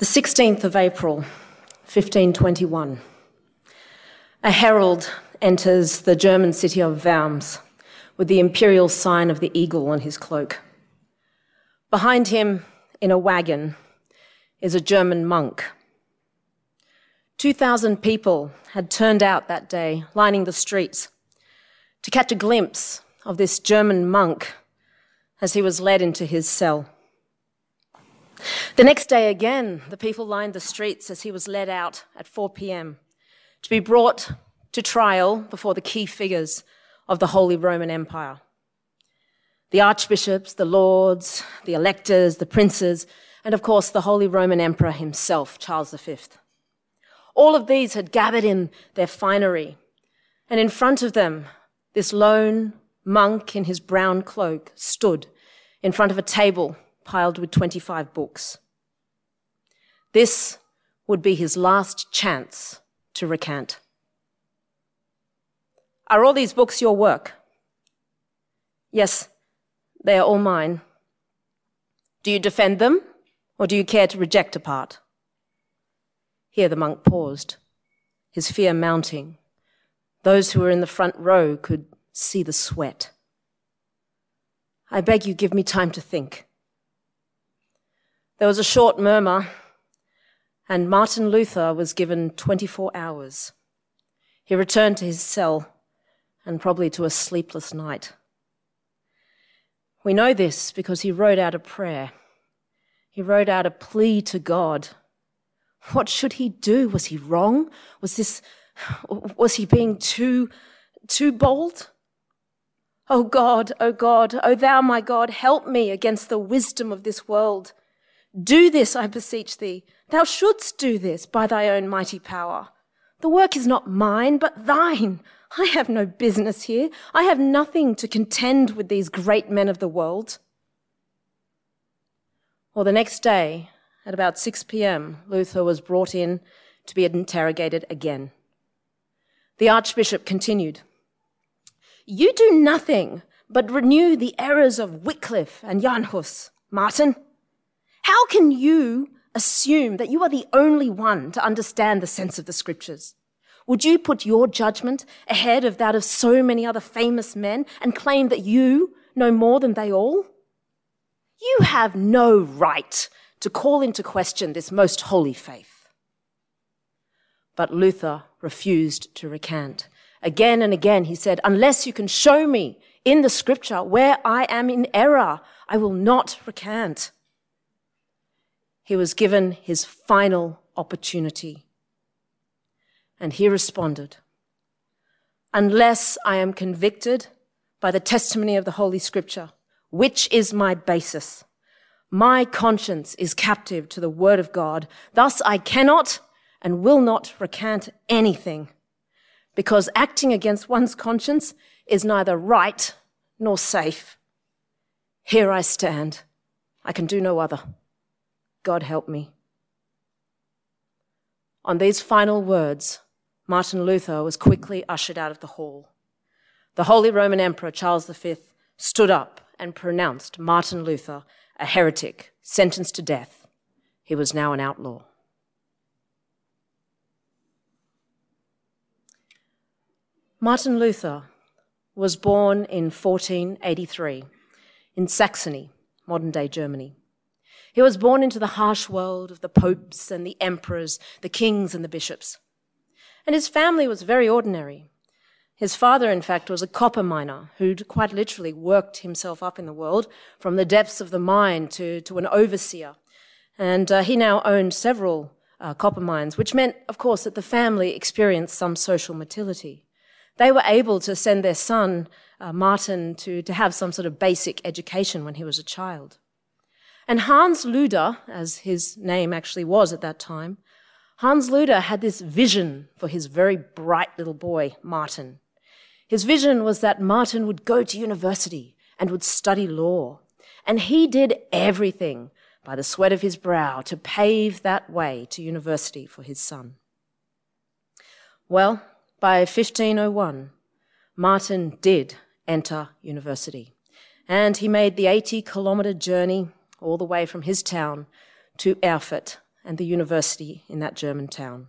The 16th of April, 1521. A herald enters the German city of Worms with the imperial sign of the eagle on his cloak. Behind him, in a wagon, is a German monk. 2,000 people had turned out that day, lining the streets, to catch a glimpse of this German monk as he was led into his cell. The next day again, the people lined the streets as he was led out at 4 p.m. to be brought to trial before the key figures of the Holy Roman Empire. The archbishops, the lords, the electors, the princes, and of course the Holy Roman Emperor himself, Charles V. All of these had gathered in their finery, and in front of them, this lone monk in his brown cloak stood in front of a table piled with 25 books. This would be his last chance to recant. Are all these books your work? Yes, they are all mine. Do you defend them, or do you care to reject a part? Here the monk paused, his fear mounting. Those who were in the front row could see the sweat. I beg you, give me time to think. There was a short murmur, and Martin Luther was given 24 hours. He returned to his cell, and probably to a sleepless night. We know this because he wrote out a prayer. He wrote out a plea to God. What should he do? Was he wrong? Was he being too bold? O God, O thou my God, help me against the wisdom of this world. Do this, I beseech thee. Thou shouldst do this by thy own mighty power. The work is not mine, but thine. I have no business here. I have nothing to contend with these great men of the world. Well, the next day, at about 6 p.m., Luther was brought in to be interrogated again. The archbishop continued, "You do nothing but renew the errors of Wycliffe and Jan Hus, Martin. How can you assume that you are the only one to understand the sense of the scriptures? Would you put your judgment ahead of that of so many other famous men and claim that you know more than they all? You have no right to call into question this most holy faith." But Luther refused to recant. Again and again he said, "Unless you can show me in the scripture where I am in error, I will not recant." He was given his final opportunity. And he responded, "Unless I am convicted by the testimony of the Holy Scripture, which is my basis, my conscience is captive to the word of God. Thus I cannot and will not recant anything, because acting against one's conscience is neither right nor safe. Here I stand. I can do no other. God help me." On these final words, Martin Luther was quickly ushered out of the hall. The Holy Roman Emperor Charles V stood up and pronounced Martin Luther a heretic, sentenced to death. He was now an outlaw. Martin Luther was born in 1483 in Saxony, modern-day Germany. He was born into the harsh world of the popes and the emperors, the kings and the bishops. And his family was very ordinary. His father, in fact, was a copper miner who'd quite literally worked himself up in the world from the depths of the mine to an overseer. And he now owned several copper mines, which meant, of course, that the family experienced some social motility. They were able to send their son, Martin, to have some sort of basic education when he was a child. And Hans Luther, as his name actually was at that time, Hans Luther had this vision for his very bright little boy, Martin. His vision was that Martin would go to university and would study law. And he did everything by the sweat of his brow to pave that way to university for his son. Well, by 1501, Martin did enter university. And he made the 80-kilometre journey all the way from his town to Erfurt, and the university in that German town.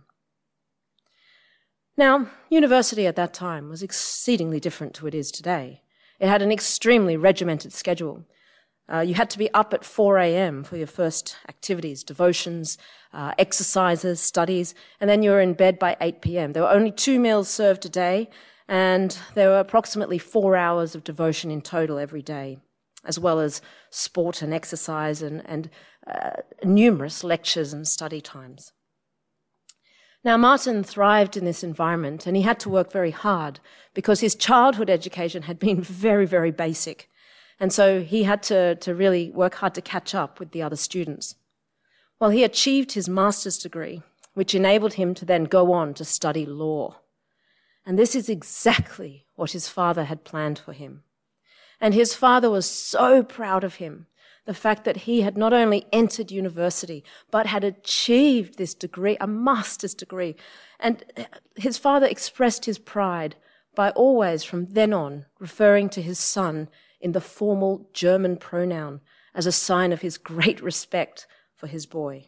Now, university at that time was exceedingly different to what it is today. It had an extremely regimented schedule. You had to be up at 4 a.m. for your first activities, devotions, exercises, studies, and then you were in bed by 8 p.m. There were only 2 meals served a day, and there were approximately 4 hours of devotion in total every day, as well as sport and exercise and numerous lectures and study times. Now, Martin thrived in this environment, and he had to work very hard because his childhood education had been very, very basic. And so he had to really work hard to catch up with the other students. Well, he achieved his master's degree, which enabled him to then go on to study law. And this is exactly what his father had planned for him. And his father was so proud of him, the fact that he had not only entered university, but had achieved this degree, a master's degree. And his father expressed his pride by always, from then on, referring to his son in the formal German pronoun as a sign of his great respect for his boy.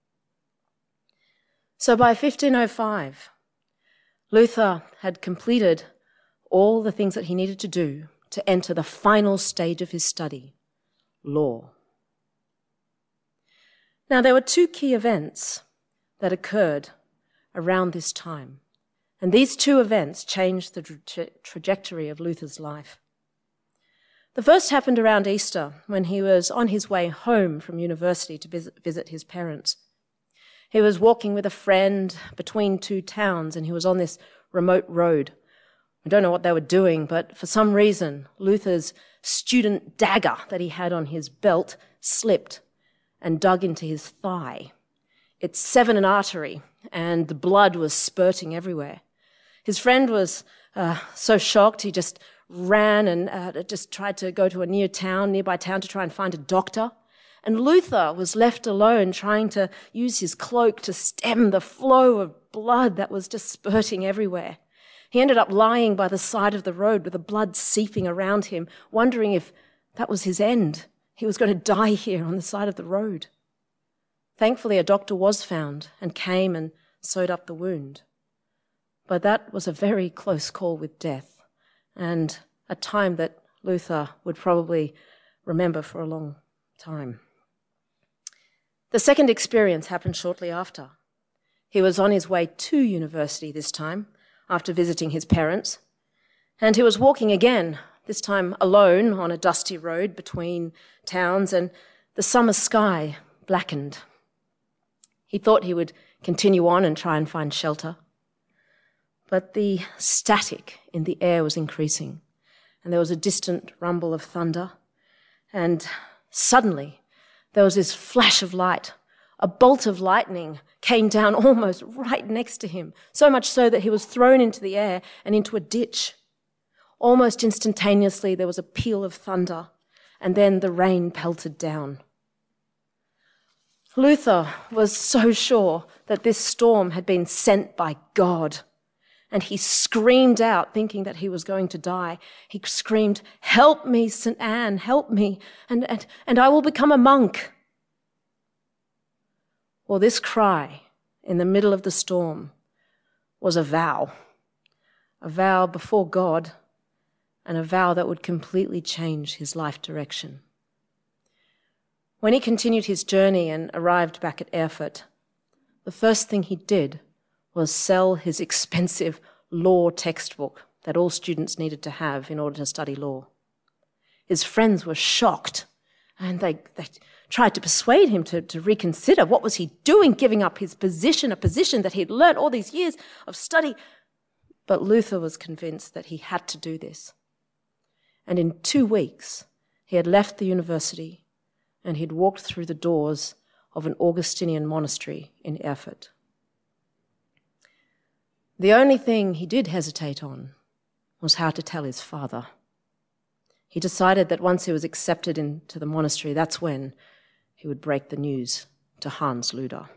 So by 1505, Luther had completed all the things that he needed to do to enter the final stage of his study, law. Now, there were 2 key events that occurred around this time, and these 2 events changed the trajectory of Luther's life. The first happened around Easter, when he was on his way home from university to visit his parents. He was walking with a friend between 2 towns, and he was on this remote road. I don't know what they were doing, but for some reason, Luther's student dagger that he had on his belt slipped and dug into his thigh. It severed an artery, and the blood was spurting everywhere. His friend was so shocked, he just ran and just tried to go to a nearby town to try and find a doctor. And Luther was left alone trying to use his cloak to stem the flow of blood that was just spurting everywhere. He ended up lying by the side of the road with the blood seeping around him, wondering if that was his end. He was going to die here on the side of the road. Thankfully, a doctor was found and came and sewed up the wound. But that was a very close call with death, and a time that Luther would probably remember for a long time. The second experience happened shortly after. He was on his way to university this time, after visiting his parents, and he was walking again, this time alone on a dusty road between towns, and the summer sky blackened. He thought he would continue on and try and find shelter, but the static in the air was increasing, and there was a distant rumble of thunder, and suddenly there was this flash of light. A bolt of lightning came down almost right next to him, so much so that he was thrown into the air and into a ditch. Almost instantaneously, there was a peal of thunder, and then the rain pelted down. Luther was so sure that this storm had been sent by God, and he screamed out, thinking that he was going to die. He screamed, "Help me, St. Anne, help me, and I will become a monk." Well, this cry in the middle of the storm was a vow before God, and a vow that would completely change his life direction. When he continued his journey and arrived back at Erfurt, the first thing he did was sell his expensive law textbook that all students needed to have in order to study law. His friends were shocked, and they tried to persuade him to reconsider. What was he doing, giving up his position, a position that he'd learned all these years of study? But Luther was convinced that he had to do this. And in 2 weeks, he had left the university and he'd walked through the doors of an Augustinian monastery in Erfurt. The only thing he did hesitate on was how to tell his father. He decided that once he was accepted into the monastery, that's when he would break the news to Hans Luther.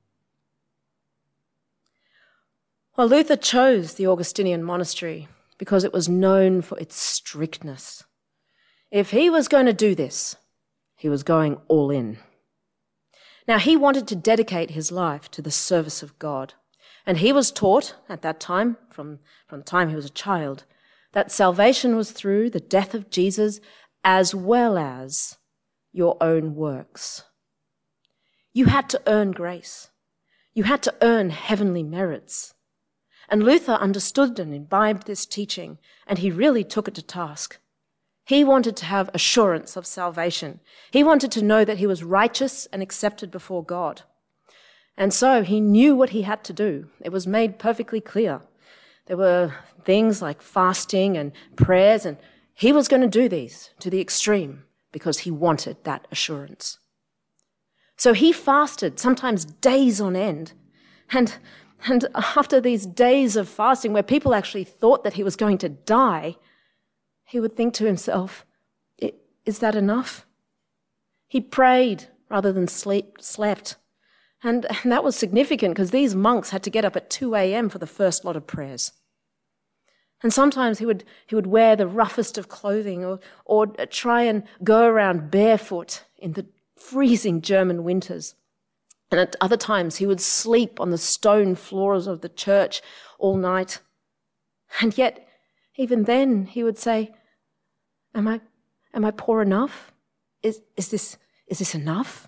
Well, Luther chose the Augustinian monastery because it was known for its strictness. If he was going to do this, he was going all in. Now, he wanted to dedicate his life to the service of God. And he was taught at that time, from the time he was a child, that salvation was through the death of Jesus as well as your own works. You had to earn grace. You had to earn heavenly merits. And Luther understood and imbibed this teaching, and he really took it to task. He wanted to have assurance of salvation. He wanted to know that he was righteous and accepted before God. And so he knew what he had to do. It was made perfectly clear. There were things like fasting and prayers, and he was going to do these to the extreme because he wanted that assurance. So he fasted, sometimes days on end. And after these days of fasting where people actually thought that he was going to die, he would think to himself, is that enough? He prayed rather than slept. And that was significant because these monks had to get up at 2 a.m. for the first lot of prayers. And sometimes he would wear the roughest of clothing or try and go around barefoot in the freezing German winters. And at other times he would sleep on the stone floors of the church all night. And yet, even then, he would say, Am I poor enough? Is this enough?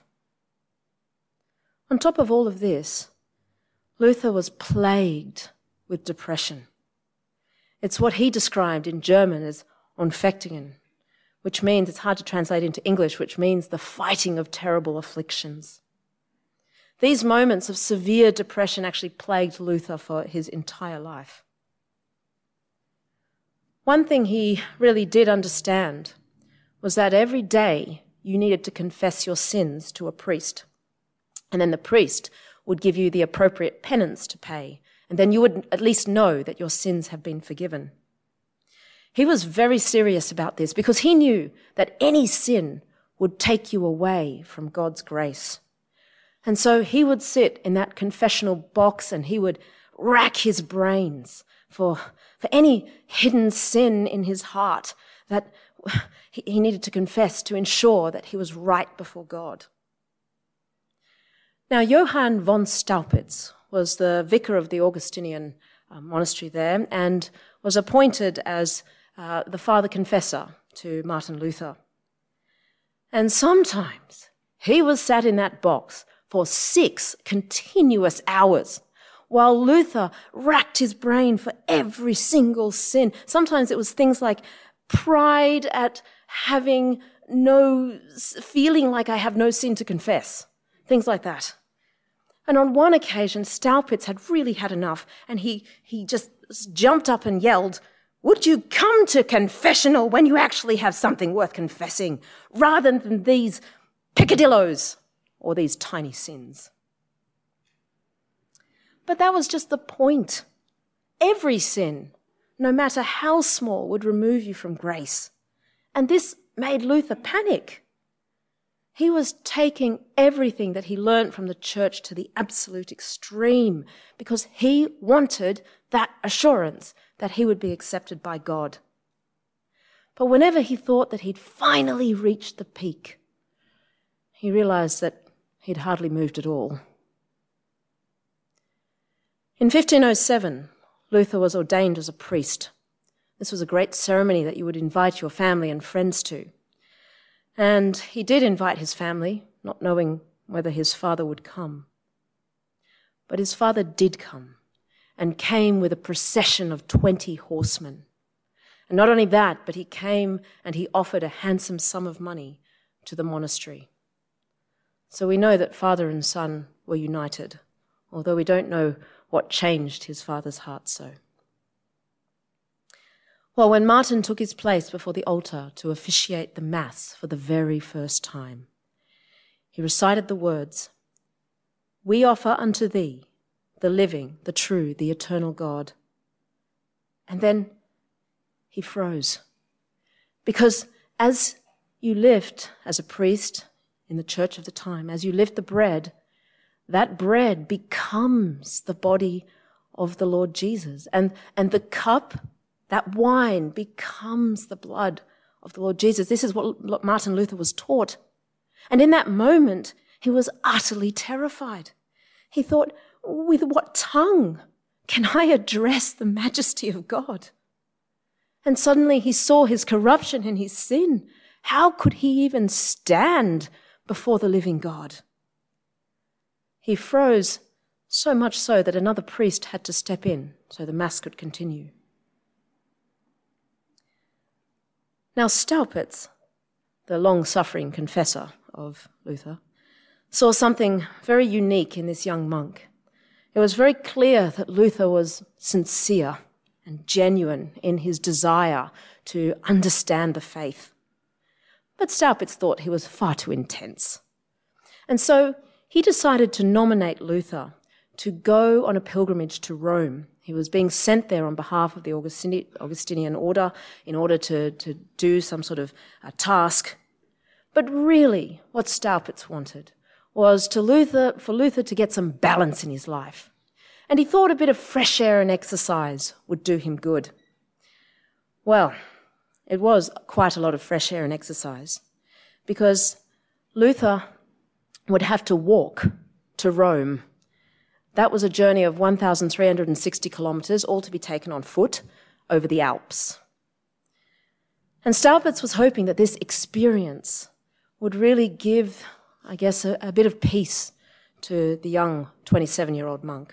On top of all of this, Luther was plagued with depression. It's what he described in German as Anfechtungen, which means, it's hard to translate into English, which means the fighting of terrible afflictions. These moments of severe depression actually plagued Luther for his entire life. One thing he really did understand was that every day you needed to confess your sins to a priest. And then the priest would give you the appropriate penance to pay. And then you would at least know that your sins have been forgiven. He was very serious about this because he knew that any sin would take you away from God's grace. And so he would sit in that confessional box and he would rack his brains for any hidden sin in his heart that he needed to confess to ensure that he was right before God. Now, Johann von Staupitz was the vicar of the Augustinian monastery there and was appointed as the father confessor to Martin Luther. And sometimes he was sat in that box for 6 continuous hours while Luther racked his brain for every single sin. Sometimes it was things like pride at having feeling like I have no sin to confess. Things like that. And on one occasion, Staupitz had really had enough, and he just jumped up and yelled, "Would you come to confessional when you actually have something worth confessing, rather than these peccadillos or these tiny sins?" But that was just the point. Every sin, no matter how small, would remove you from grace. And this made Luther panic. He was taking everything that he learned from the church to the absolute extreme because he wanted that assurance that he would be accepted by God. But whenever he thought that he'd finally reached the peak, he realized that he'd hardly moved at all. In 1507, Luther was ordained as a priest. This was a great ceremony that you would invite your family and friends to. And he did invite his family, not knowing whether his father would come. But his father did come, and came with a procession of 20 horsemen. And not only that, but he came and he offered a handsome sum of money to the monastery. So we know that father and son were united, although we don't know what changed his father's heart so. Well, when Martin took his place before the altar to officiate the Mass for the very first time, he recited the words, "We offer unto thee, the living, the true, the eternal God." And then he froze. Because as you lift as a priest in the church of the time, as you lift the bread, that bread becomes the body of the Lord Jesus. And the cup, that wine, becomes the blood of the Lord Jesus. This is what Martin Luther was taught. And in that moment, He was utterly terrified. He thought, with what tongue can I address the majesty of God? And suddenly he saw his corruption and his sin. How could he even stand before the living God? He froze, so much so that another priest had to step in so the Mass could continue. Now Staupitz, the long-suffering confessor of Luther, saw something very unique in this young monk. It was very clear that Luther was sincere and genuine in his desire to understand the faith. But Staupitz thought he was far too intense. And so he decided to nominate Luther to go on a pilgrimage to Rome. He was being sent there on behalf of the Augustinian order in order to do some sort of task. But really, what Staupitz wanted was for Luther to get some balance in his life. And he thought a bit of fresh air and exercise would do him good. Well, it was quite a lot of fresh air and exercise, because Luther would have to walk to Rome. That was a journey of 1,360 kilometers, all to be taken on foot over the Alps. And Staupitz was hoping that this experience would really give, I guess, a bit of peace to the young 27-year-old monk.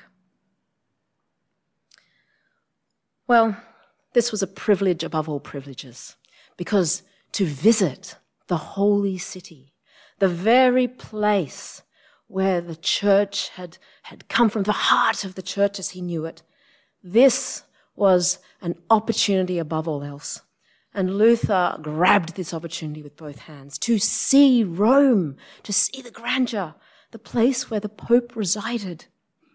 Well, this was a privilege above all privileges, because to visit the holy city, the very place where the church had come from, the heart of the church as he knew it, this was an opportunity above all else. And Luther grabbed this opportunity with both hands to see Rome, to see the grandeur, the place where the Pope resided.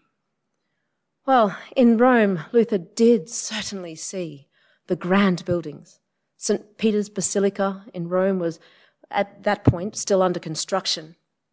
Well, in Rome, Luther did certainly see the grand buildings. St. Peter's Basilica in Rome was, at that point, still under construction.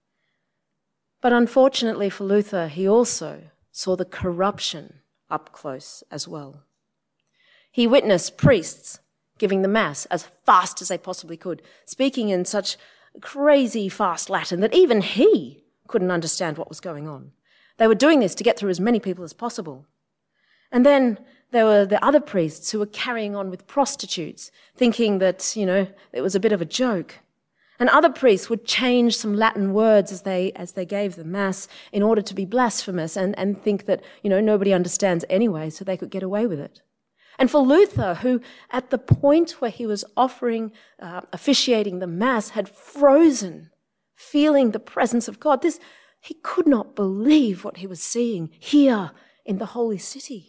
But unfortunately for Luther, he also saw the corruption up close as well. He witnessed priests giving the Mass as fast as they possibly could, speaking in such crazy fast Latin that even he couldn't understand what was going on. They were doing this to get through as many people as possible. And then there were the other priests who were carrying on with prostitutes, thinking that, it was a bit of a joke. And other priests would change some Latin words as they gave the Mass in order to be blasphemous and think that, nobody understands anyway, so they could get away with it. And for Luther, who at the point where he was officiating the Mass, had frozen, feeling the presence of God, he could not believe what he was seeing here in the holy city.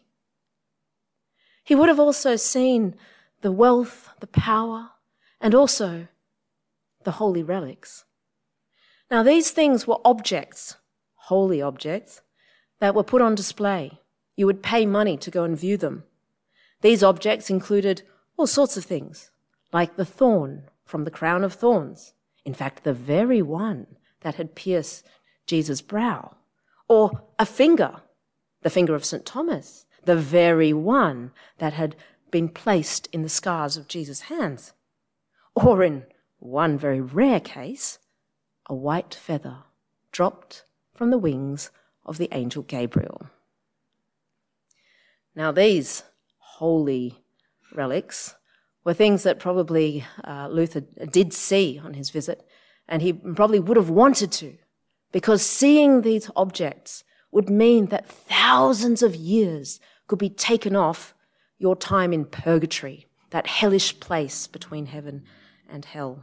He would have also seen the wealth, the power, and also the holy relics. Now, these things were objects, holy objects, that were put on display. You would pay money to go and view them. These objects included all sorts of things, like the thorn from the crown of thorns, in fact, the very one that had pierced Jesus' brow, or a finger, the finger of St. Thomas, the very one that had been placed in the scars of Jesus' hands, or in one very rare case, a white feather dropped from the wings of the angel Gabriel. Now, these holy relics were things that probably Luther did see on his visit, and he probably would have wanted to, because seeing these objects would mean that thousands of years could be taken off your time in purgatory, that hellish place between heaven and hell.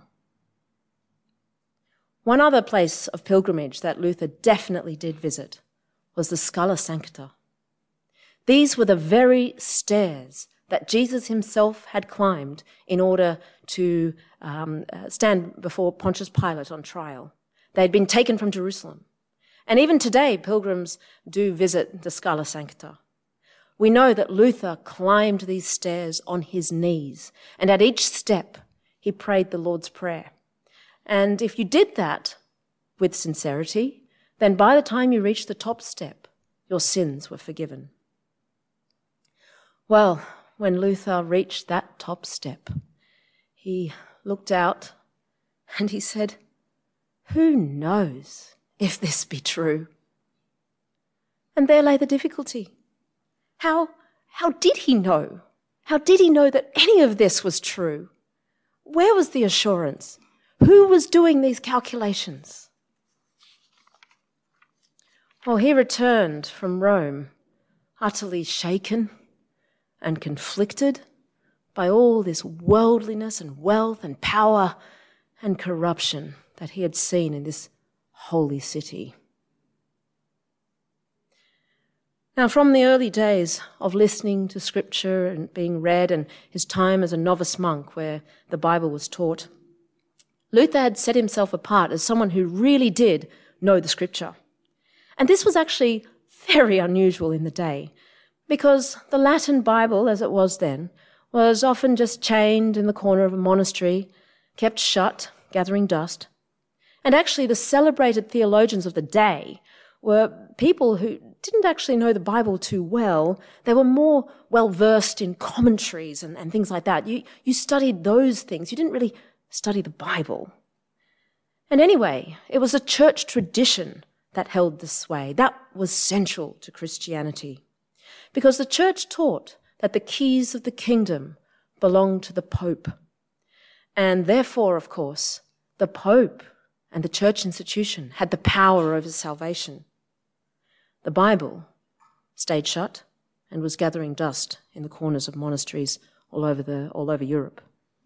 One other place of pilgrimage that Luther definitely did visit was the Scala Sancta. These were the very stairs that Jesus himself had climbed in order to stand before Pontius Pilate on trial. They had been taken from Jerusalem. And even today, pilgrims do visit the Scala Sancta. We know that Luther climbed these stairs on his knees, and at each step, he prayed the Lord's Prayer. And if you did that with sincerity, then by the time you reached the top step, your sins were forgiven. Well, when Luther reached that top step, he looked out and he said, "Who knows if this be true. And there lay the difficulty. How did he know? How did he know that any of this was true? Where was the assurance? Who was doing these calculations? Well, he returned from Rome utterly shaken and conflicted by all this worldliness and wealth and power and corruption that he had seen in this holy city. Now, from the early days of listening to Scripture and being read and his time as a novice monk where the Bible was taught, Luther had set himself apart as someone who really did know the Scripture. And this was actually very unusual in the day because the Latin Bible, as it was then, was often just chained in the corner of a monastery, kept shut, gathering dust. And actually the celebrated theologians of the day were people who didn't actually know the Bible too well. They were more well-versed in commentaries and things like that. You studied those things. You didn't really study the Bible. And anyway, it was a church tradition that held the sway. That was central to Christianity because the church taught that the keys of the kingdom belonged to the Pope. And therefore, of course, the Pope and the church institution had the power over salvation. The Bible stayed shut and was gathering dust in the corners of monasteries all over Europe.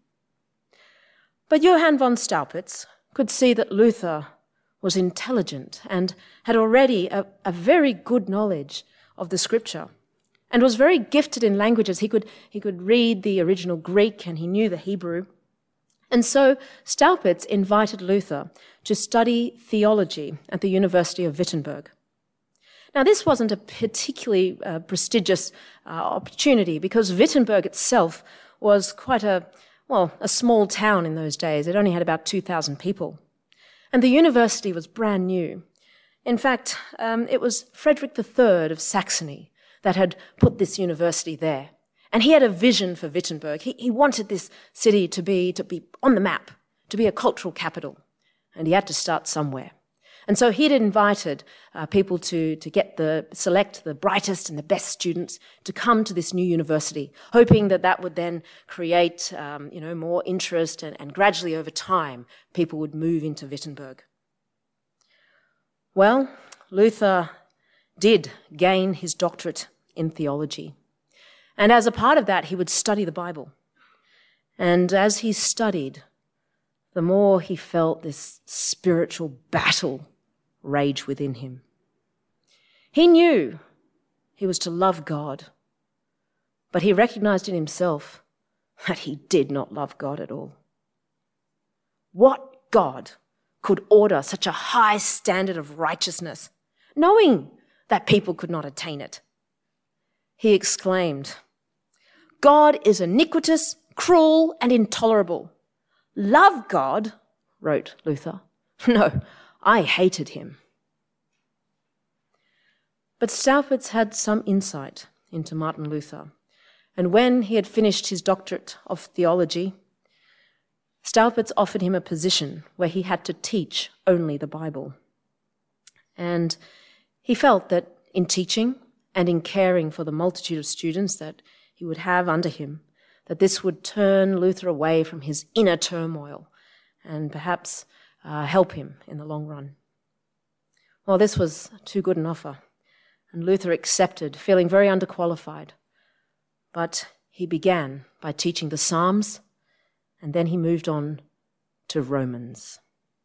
But Johann von Staupitz could see that Luther was intelligent and had already a very good knowledge of the Scripture and was very gifted in languages. He could read the original Greek and he knew the Hebrew. And so Staupitz invited Luther to study theology at the University of Wittenberg. Now, this wasn't a particularly prestigious opportunity because Wittenberg itself was quite a small town in those days. It only had about 2,000 people. And the university was brand new. In fact, it was Frederick III of Saxony that had put this university there. And he had a vision for Wittenberg. He wanted this city to be on the map, to be a cultural capital. And he had to start somewhere. And so he'd invited people to select the brightest and the best students to come to this new university, hoping that would then create more interest and gradually over time people would move into Wittenberg. Well, Luther did gain his doctorate in theology. And as a part of that, he would study the Bible. And as he studied, the more he felt this spiritual battle rage within him. He knew he was to love God, but he recognized in himself that he did not love God at all. What God could order such a high standard of righteousness, knowing that people could not attain it? He exclaimed, "God is iniquitous, cruel, and intolerable. Love God," wrote Luther. "No, I hated him." But Staupitz had some insight into Martin Luther, and when he had finished his doctorate of theology, Staupitz offered him a position where he had to teach only the Bible. And he felt that in teaching and in caring for the multitude of students that he would have under him, that this would turn Luther away from his inner turmoil and perhaps help him in the long run. Well, this was too good an offer, and Luther accepted, feeling very underqualified. But he began by teaching the Psalms, and then he moved on to Romans.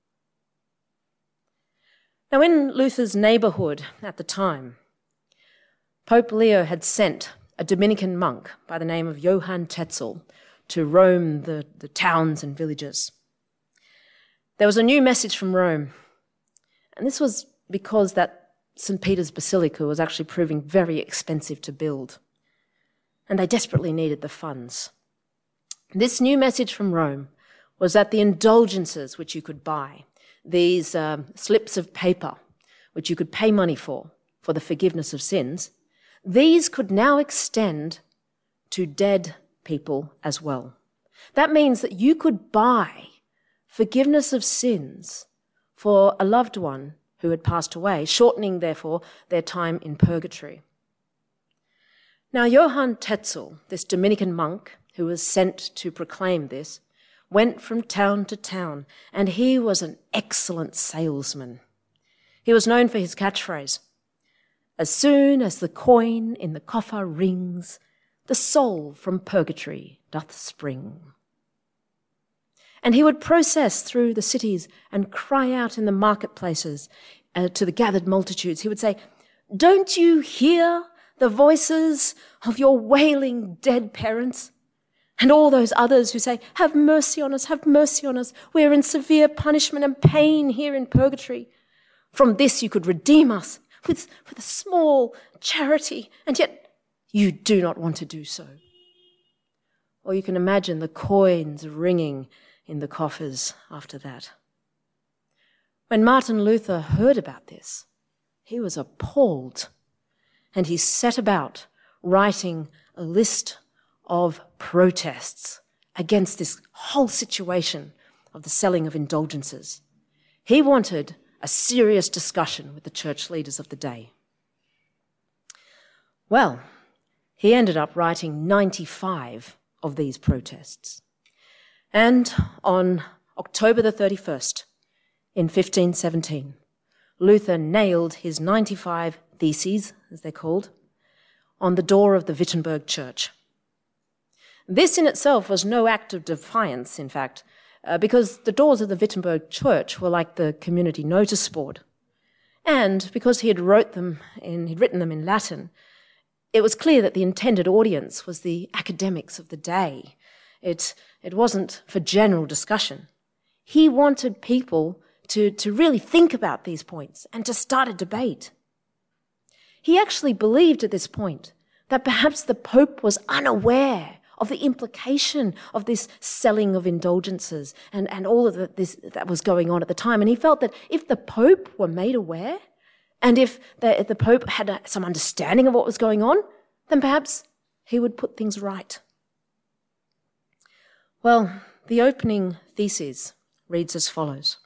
Now, in Luther's neighborhood at the time, Pope Leo had sent a Dominican monk by the name of Johann Tetzel to roam the towns and villages. There was a new message from Rome, and this was because that St. Peter's Basilica was actually proving very expensive to build, and they desperately needed the funds. This new message from Rome was that the indulgences which you could buy, these slips of paper which you could pay money for the forgiveness of sins, these could now extend to dead people as well. That means that you could buy forgiveness of sins for a loved one who had passed away, shortening, therefore, their time in purgatory. Now, Johann Tetzel, this Dominican monk who was sent to proclaim this, went from town to town, and he was an excellent salesman. He was known for his catchphrase, "As soon as the coin in the coffer rings, the soul from purgatory doth spring." And he would process through the cities and cry out in the marketplaces to the gathered multitudes. He would say, "Don't you hear the voices of your wailing dead parents? And all those others who say, 'Have mercy on us, have mercy on us. We're in severe punishment and pain here in purgatory. From this you could redeem us with a small charity, and yet you do not want to do so.'" Or you can imagine the coins ringing in the coffers after that. When Martin Luther heard about this, he was appalled, and he set about writing a list of protests against this whole situation of the selling of indulgences. He wanted a serious discussion with the church leaders of the day. Well, he ended up writing 95 of these protests. And on October the 31st, in 1517, Luther nailed his 95 theses, as they're called, on the door of the Wittenberg church. This in itself was no act of defiance, in fact, because the doors of the Wittenberg church were like the community notice board. And because he had written them in Latin, it was clear that the intended audience was the academics of the day. It wasn't for general discussion. He wanted people to really think about these points and to start a debate. He actually believed at this point that perhaps the Pope was unaware of the implication of this selling of indulgences and all of this that was going on at the time. And he felt that if the Pope were made aware, and if the Pope had some understanding of what was going on, then perhaps he would put things right. Well, the opening thesis reads as follows.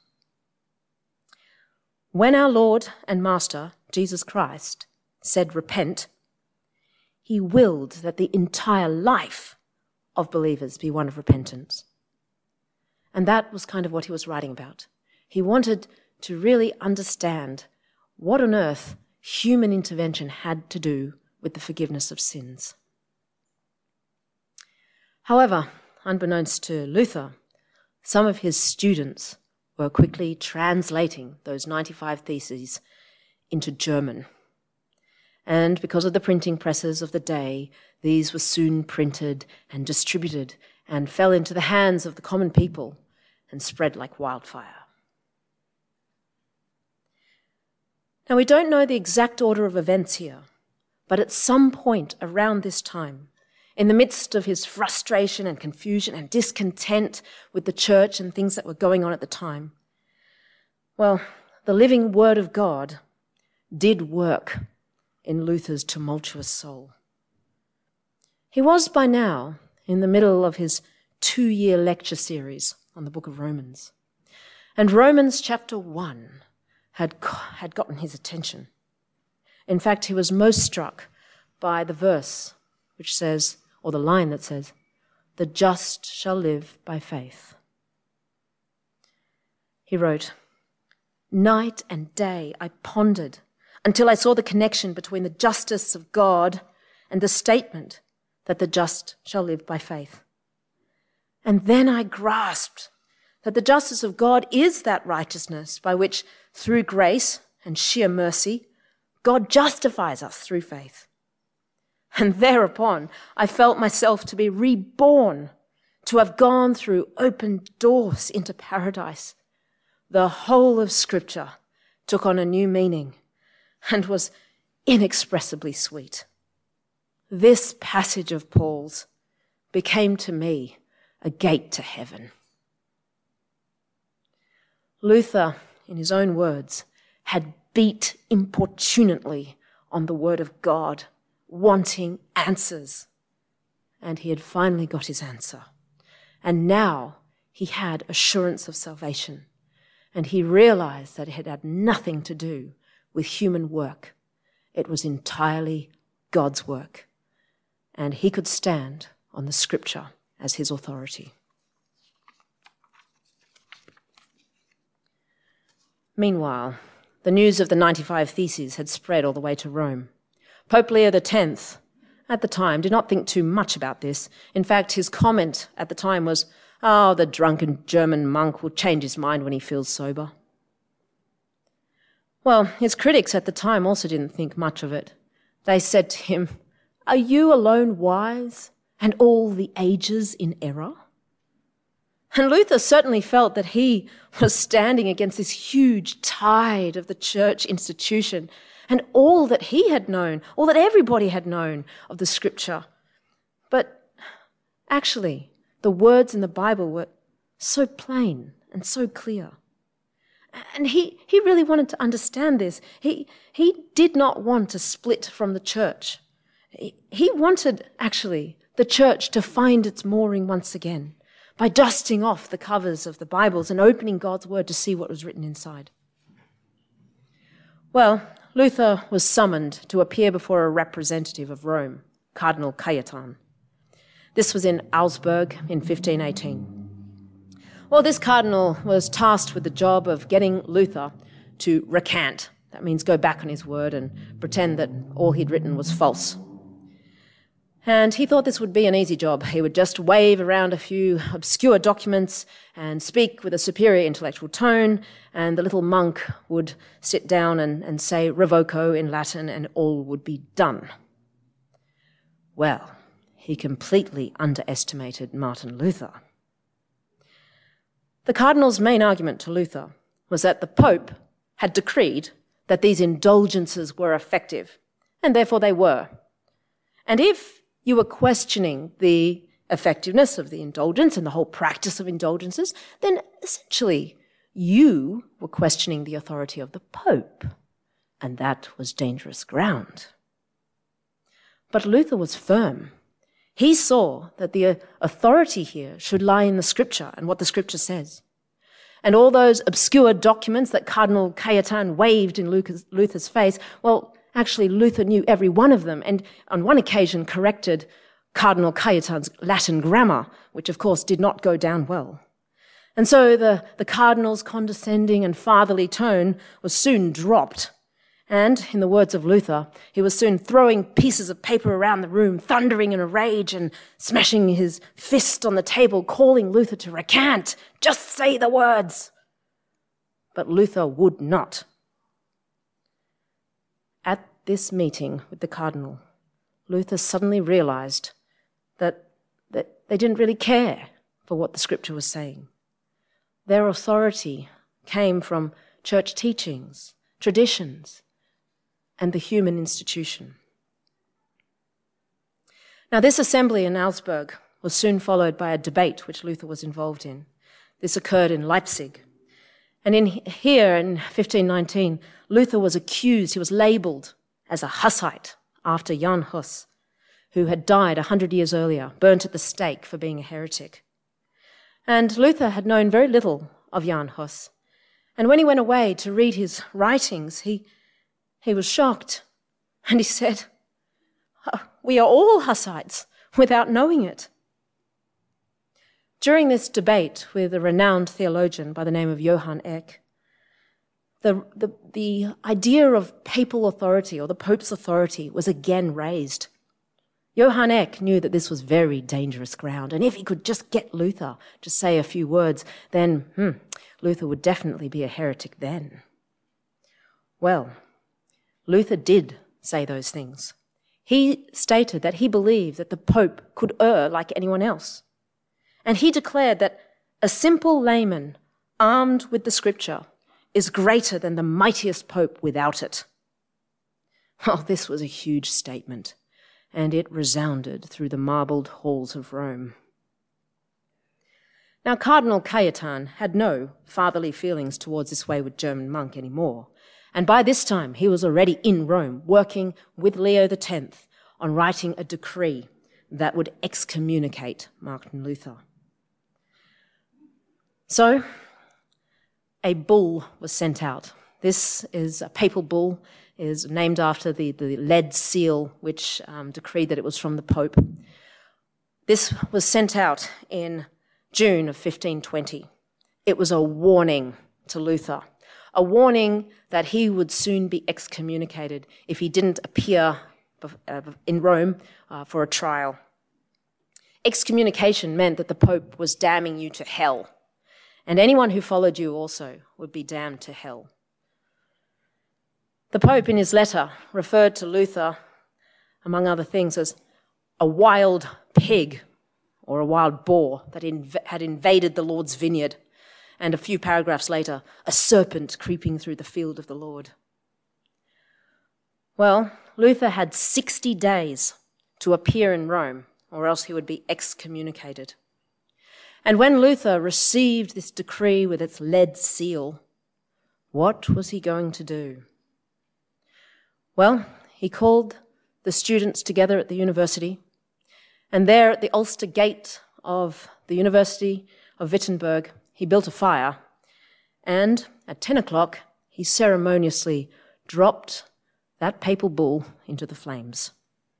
When our Lord and Master, Jesus Christ, said repent, he willed that the entire life of believers be one of repentance. And that was kind of what he was writing about. He wanted to really understand what on earth human intervention had to do with the forgiveness of sins. However, unbeknownst to Luther, some of his students were quickly translating those 95 theses into German. And because of the printing presses of the day, these were soon printed and distributed and fell into the hands of the common people and spread like wildfire. Now, we don't know the exact order of events here, but at some point around this time, in the midst of his frustration and confusion and discontent with the church and things that were going on at the time, well, the living word of God did work in Luther's tumultuous soul. He was by now in the middle of his 2-year lecture series on the book of Romans. And Romans chapter 1 had gotten his attention. In fact, he was most struck by the verse which says, or the line that says, "The just shall live by faith." He wrote, "Night and day I pondered until I saw the connection between the justice of God and the statement that the just shall live by faith. And then I grasped that the justice of God is that righteousness by which, through grace and sheer mercy, God justifies us through faith. And thereupon I felt myself to be reborn, to have gone through open doors into paradise. The whole of Scripture took on a new meaning and was inexpressibly sweet. This passage of Paul's became to me a gate to heaven." Luther, in his own words, had beat importunately on the word of God, wanting answers. And he had finally got his answer. And now he had assurance of salvation. and he realized that it had had nothing to do with human work. It was entirely God's work, and he could stand on the Scripture as his authority. Meanwhile, the news of the 95 Theses had spread all the way to Rome. Pope Leo X, at the time, did not think too much about this. In fact, his comment at the time was, "Oh, the drunken German monk will change his mind when he feels sober." Well, his critics at the time also didn't think much of it. They said to him, "Are you alone wise, and all the ages in error?" And Luther certainly felt that he was standing against this huge tide of the church institution and all that he had known, all that everybody had known of the Scripture. But actually, the words in the Bible were so plain and so clear. And he really wanted to understand this. He did not want to split from the church. He wanted, actually, the church to find its mooring once again by dusting off the covers of the Bibles and opening God's word to see what was written inside. Well, Luther was summoned to appear before a representative of Rome, Cardinal Cajetan. This was in Augsburg in 1518. Well, this cardinal was tasked with the job of getting Luther to recant. That means go back on his word and pretend that all he'd written was false. And he thought this would be an easy job. He would just wave around a few obscure documents and speak with a superior intellectual tone, and the little monk would sit down and say revoco in Latin, and all would be done. Well, he completely underestimated Martin Luther. The cardinal's main argument to Luther was that the Pope had decreed that these indulgences were effective, and therefore they were. And if you were questioning the effectiveness of the indulgence and the whole practice of indulgences, then essentially you were questioning the authority of the Pope, and that was dangerous ground. But Luther was firm. He saw that the authority here should lie in the Scripture and what the Scripture says. And all those obscure documents that Cardinal Cajetan waved in Luther's face, well, actually, Luther knew every one of them, and on one occasion corrected Cardinal Cajetan's Latin grammar, which of course did not go down well. And so the cardinal's condescending and fatherly tone was soon dropped. And, in the words of Luther, he was soon throwing pieces of paper around the room, thundering in a rage and smashing his fist on the table, calling Luther to recant. Just say the words. But Luther would not. At this meeting with the cardinal, Luther suddenly realized that they didn't really care for what the Scripture was saying. Their authority came from church teachings, traditions, and the human institution. Now, this assembly in Augsburg was soon followed by a debate which Luther was involved in. This occurred in Leipzig. And here in 1519, Luther was accused, he was labelled as a Hussite after Jan Hus, who had died 100 years earlier, burnt at the stake for being a heretic. And Luther had known very little of Jan Hus. And when he went away to read his writings, he was shocked. And he said, "We are all Hussites without knowing it." During this debate with a renowned theologian by the name of Johann Eck, the idea of papal authority or the Pope's authority was again raised. Johann Eck knew that this was very dangerous ground, and if he could just get Luther to say a few words, then Luther would definitely be a heretic then. Well, Luther did say those things. He stated that he believed that the Pope could err like anyone else. And he declared that a simple layman armed with the Scripture is greater than the mightiest Pope without it. Oh, this was a huge statement, and it resounded through the marbled halls of Rome. Now, Cardinal Cajetan had no fatherly feelings towards this wayward German monk anymore, and by this time he was already in Rome, working with Leo X on writing a decree that would excommunicate Martin Luther. So, a bull was sent out. This is a papal bull, is named after the lead seal which decreed that it was from the Pope. This was sent out in June of 1520. It was a warning to Luther, a warning that he would soon be excommunicated if he didn't appear in Rome for a trial. Excommunication meant that the Pope was damning you to hell, and anyone who followed you also would be damned to hell. The Pope, in his letter, referred to Luther, among other things, as a wild pig or a wild boar that had invaded the Lord's vineyard, and a few paragraphs later, a serpent creeping through the field of the Lord. Well, Luther had 60 days to appear in Rome, or else he would be excommunicated. And when Luther received this decree with its lead seal, what was he going to do? Well, he called the students together at the university, and there at the Ulster gate of the University of Wittenberg, he built a fire, and at 10 o'clock, he ceremoniously dropped that papal bull into the flames.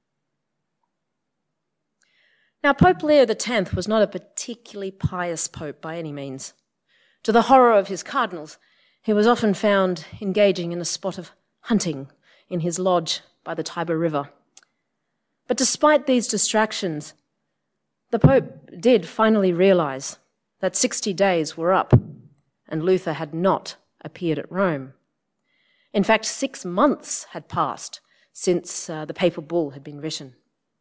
Now, Pope Leo X was not a particularly pious pope by any means. To the horror of his cardinals, he was often found engaging in a spot of hunting in his lodge by the Tiber River. But despite these distractions, the Pope did finally realize that 60 days were up and Luther had not appeared at Rome. In fact, 6 months had passed since the papal bull had been written.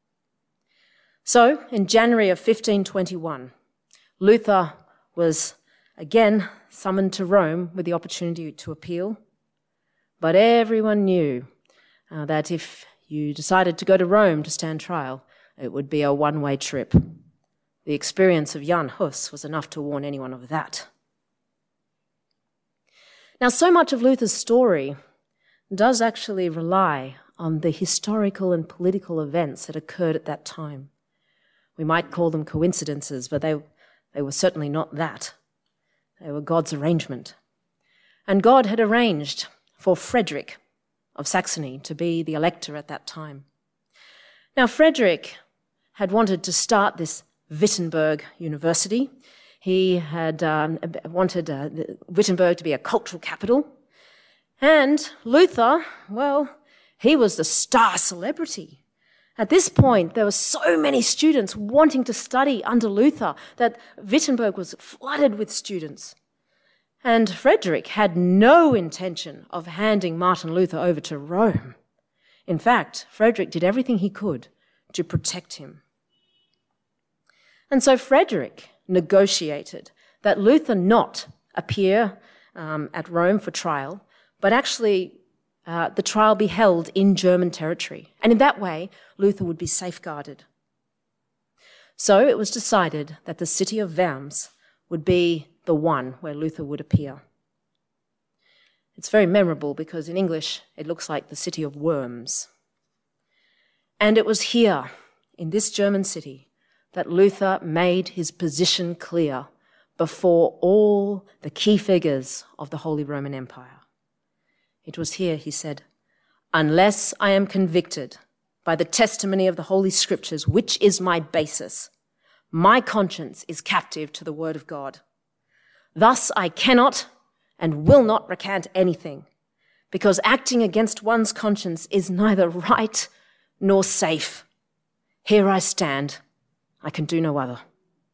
So, in January of 1521, Luther was again summoned to Rome with the opportunity to appeal. But everyone knew that if you decided to go to Rome to stand trial, it would be a one-way trip. The experience of Jan Hus was enough to warn anyone of that. Now, so much of Luther's story does actually rely on the historical and political events that occurred at that time. We might call them coincidences, but they were certainly not that. They were God's arrangement. And God had arranged for Frederick of Saxony to be the elector at that time. Now, Frederick had wanted to start this Wittenberg University. He had wanted Wittenberg to be a cultural capital. And Luther, well, he was the star celebrity. At this point, there were so many students wanting to study under Luther that Wittenberg was flooded with students. And Frederick had no intention of handing Martin Luther over to Rome. In fact, Frederick did everything he could to protect him. And so Frederick negotiated that Luther not appear at Rome for trial, but actually the trial be held in German territory. And in that way, Luther would be safeguarded. So it was decided that the city of Worms would be the one where Luther would appear. It's very memorable because in English it looks like the city of worms. And it was here, in this German city, that Luther made his position clear before all the key figures of the Holy Roman Empire. It was here, he said, "Unless I am convicted by the testimony of the Holy Scriptures, which is my basis, my conscience is captive to the word of God. Thus I cannot and will not recant anything, because acting against one's conscience is neither right nor safe. Here I stand. I can do no other."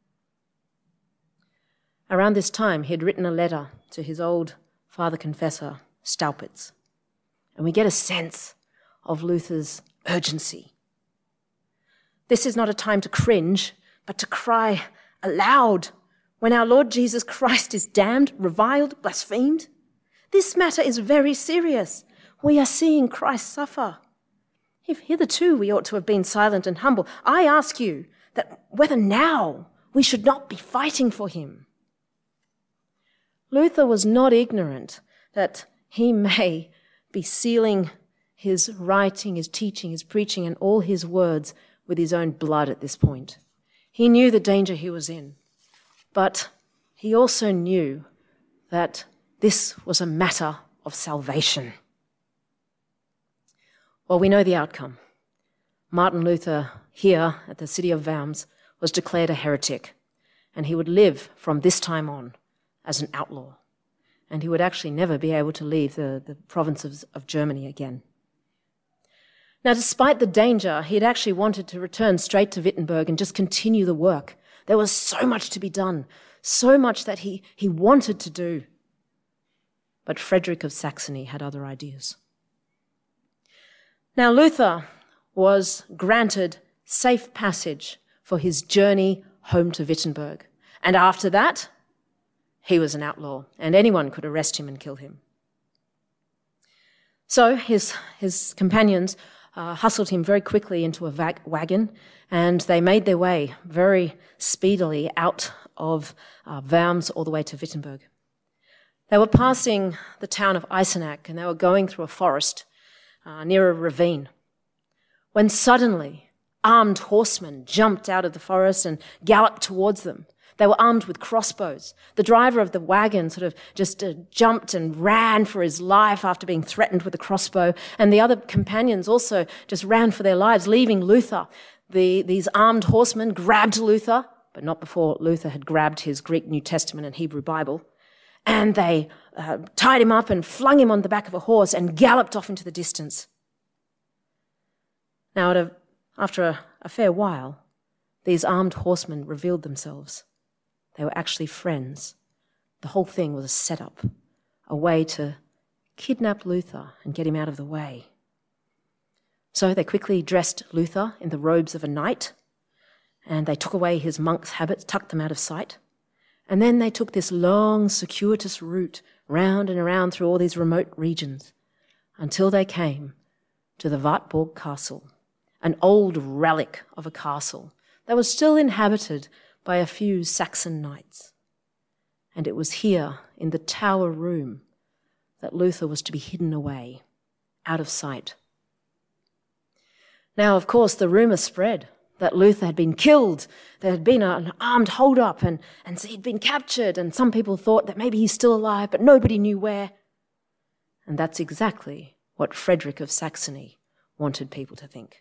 Around this time, he had written a letter to his old father confessor, Staupitz, and we get a sense of Luther's urgency. This is not a time to cringe, but to cry aloud when our Lord Jesus Christ is damned, reviled, blasphemed. This matter is very serious. We are seeing Christ suffer. If hitherto we ought to have been silent and humble, I ask you that whether now we should not be fighting for him. Luther was not ignorant that he may be sealing his writing, his teaching, his preaching, and all his words with his own blood at this point. He knew the danger he was in, but he also knew that This was a matter of salvation. Well, we know the outcome. Martin Luther, here at the city of Worms, was declared a heretic, and he would live from this time on as an outlaw, and he would actually never be able to leave the provinces of Germany again. Now, despite the danger, he had actually wanted to return straight to Wittenberg and just continue the work. There was so much to be done, so much that he wanted to do. But Frederick of Saxony had other ideas. Now, Luther was granted safe passage for his journey home to Wittenberg. And after that, he was an outlaw, and anyone could arrest him and kill him. So his companions hustled him very quickly into a wagon, and they made their way very speedily out of Worms all the way to Wittenberg. They were passing the town of Eisenach, and they were going through a forest near a ravine, when suddenly armed horsemen jumped out of the forest and galloped towards them. They were armed with crossbows. The driver of the wagon sort of just jumped and ran for his life after being threatened with a crossbow, and the other companions also just ran for their lives, leaving Luther. These armed horsemen grabbed Luther, but not before Luther had grabbed his Greek New Testament and Hebrew Bible, and they tied him up and flung him on the back of a horse and galloped off into the distance. Now, after a fair while, these armed horsemen revealed themselves. They were actually friends. The whole thing was a setup, a way to kidnap Luther and get him out of the way. So they quickly dressed Luther in the robes of a knight, and they took away his monk's habits, tucked them out of sight. And then they took this long, circuitous route round and around through all these remote regions until they came to the Wartburg Castle, an old relic of a castle that was still inhabited by a few Saxon knights. And it was here, in the tower room, that Luther was to be hidden away, out of sight. Now, of course, the rumour spread that Luther had been killed. There had been an armed hold-up, and he'd been captured, and some people thought that maybe he's still alive, but nobody knew where. And that's exactly what Frederick of Saxony wanted people to think.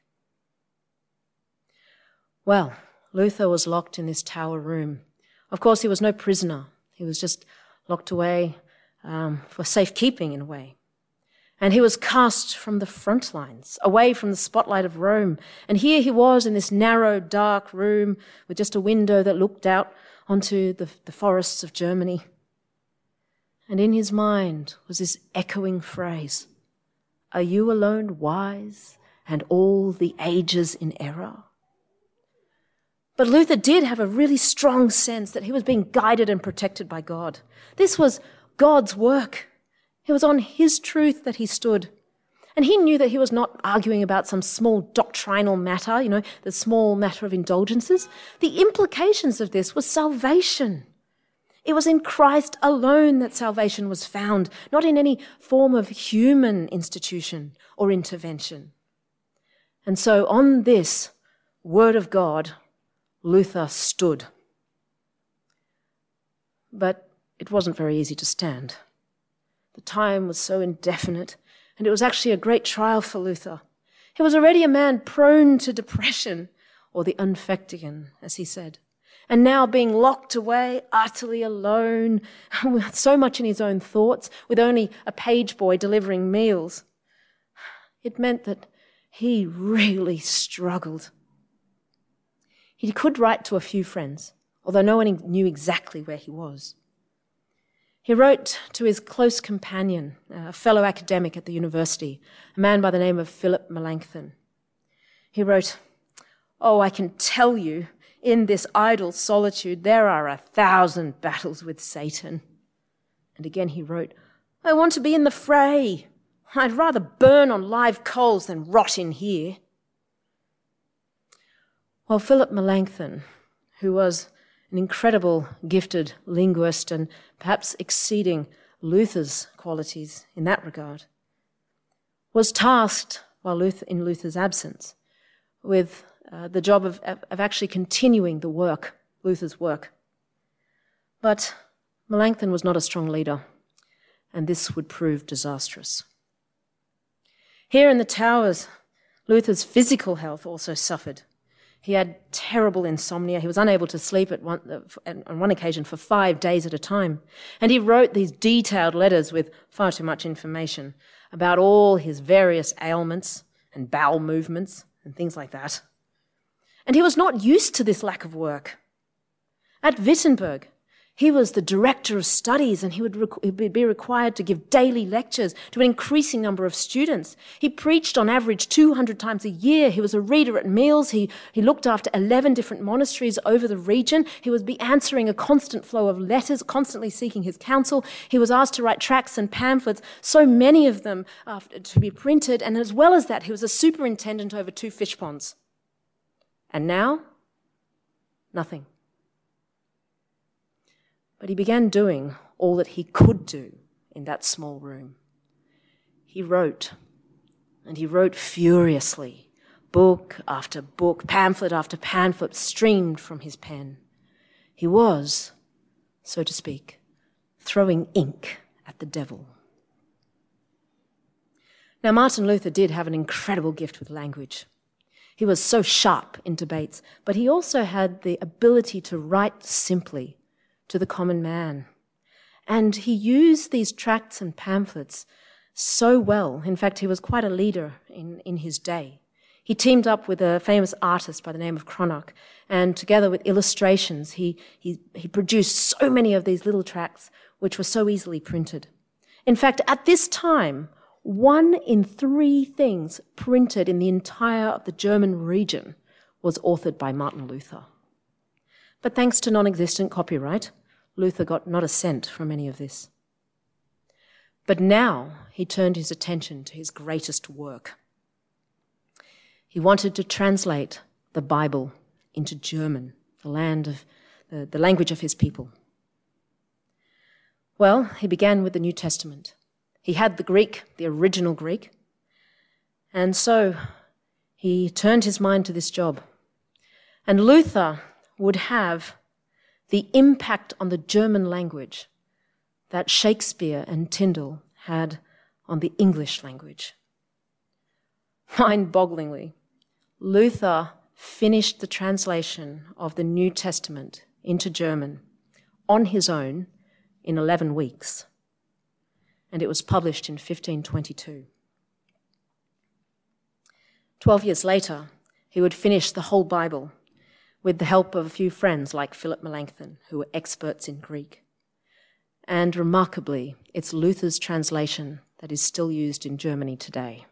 Well, Luther was locked in this tower room. Of course, he was no prisoner. He was just locked away for safekeeping in a way. And he was cast from the front lines, away from the spotlight of Rome. And here he was in this narrow, dark room with just a window that looked out onto the forests of Germany. And in his mind was this echoing phrase, "Are you alone wise, and all the ages in error?" But Luther did have a really strong sense that he was being guided and protected by God. This was God's work. It was on his truth that he stood. And he knew that he was not arguing about some small doctrinal matter, the small matter of indulgences. The implications of this was salvation. It was in Christ alone that salvation was found, not in any form of human institution or intervention. And so on this word of God, Luther stood. But it wasn't very easy to stand. The time was so indefinite, and it was actually a great trial for Luther. He was already a man prone to depression, or the Unfechtigen, as he said, and now being locked away, utterly alone, with so much in his own thoughts, with only a page boy delivering meals. It meant that he really struggled. He could write to a few friends, although no one knew exactly where he was. He wrote to his close companion, a fellow academic at the university, a man by the name of Philip Melanchthon. He wrote, "Oh, I can tell you, in this idle solitude there are 1,000 battles with Satan." And again he wrote, "I want to be in the fray. I'd rather burn on live coals than rot in here." Well, Philip Melanchthon, who was an incredible gifted linguist and perhaps exceeding Luther's qualities in that regard, was tasked, while in Luther's absence, with the job of actually continuing the work, Luther's work. But Melanchthon was not a strong leader, and this would prove disastrous. Here in the towers, Luther's physical health also suffered. He had terrible insomnia. He was unable to sleep on one occasion for 5 days at a time. And he wrote these detailed letters with far too much information about all his various ailments and bowel movements and things like that. And he was not used to this lack of work. At Wittenberg, he was the director of studies, and he would be required to give daily lectures to an increasing number of students. He preached on average 200 times a year. He was a reader at meals. He looked after 11 different monasteries over the region. He would be answering a constant flow of letters, constantly seeking his counsel. He was asked to write tracts and pamphlets, so many of them to be printed. And as well as that, he was a superintendent over 2 fish ponds. And now, nothing. But he began doing all that he could do in that small room. He wrote, and he wrote furiously. Book after book, pamphlet after pamphlet streamed from his pen. He was, so to speak, throwing ink at the devil. Now, Martin Luther did have an incredible gift with language. He was so sharp in debates, but he also had the ability to write simply to the common man. And he used these tracts and pamphlets so well. In fact, he was quite a leader in his day. He teamed up with a famous artist by the name of Cranach, and together with illustrations, he produced so many of these little tracts which were so easily printed. In fact, at this time, 1 in 3 things printed in the entire of the German region was authored by Martin Luther. But thanks to non-existent copyright, Luther got not a cent from any of this. But now he turned his attention to his greatest work. He wanted to translate the Bible into German, the language of his people. Well, he began with the New Testament. He had the Greek, the original Greek, and so he turned his mind to this job. And Luther would have the impact on the German language that Shakespeare and Tyndall had on the English language. Mind-bogglingly, Luther finished the translation of the New Testament into German on his own in 11 weeks, and it was published in 1522. 12 years later, he would finish the whole Bible with the help of a few friends like Philip Melanchthon, who were experts in Greek. And remarkably, it's Luther's translation that is still used in Germany today.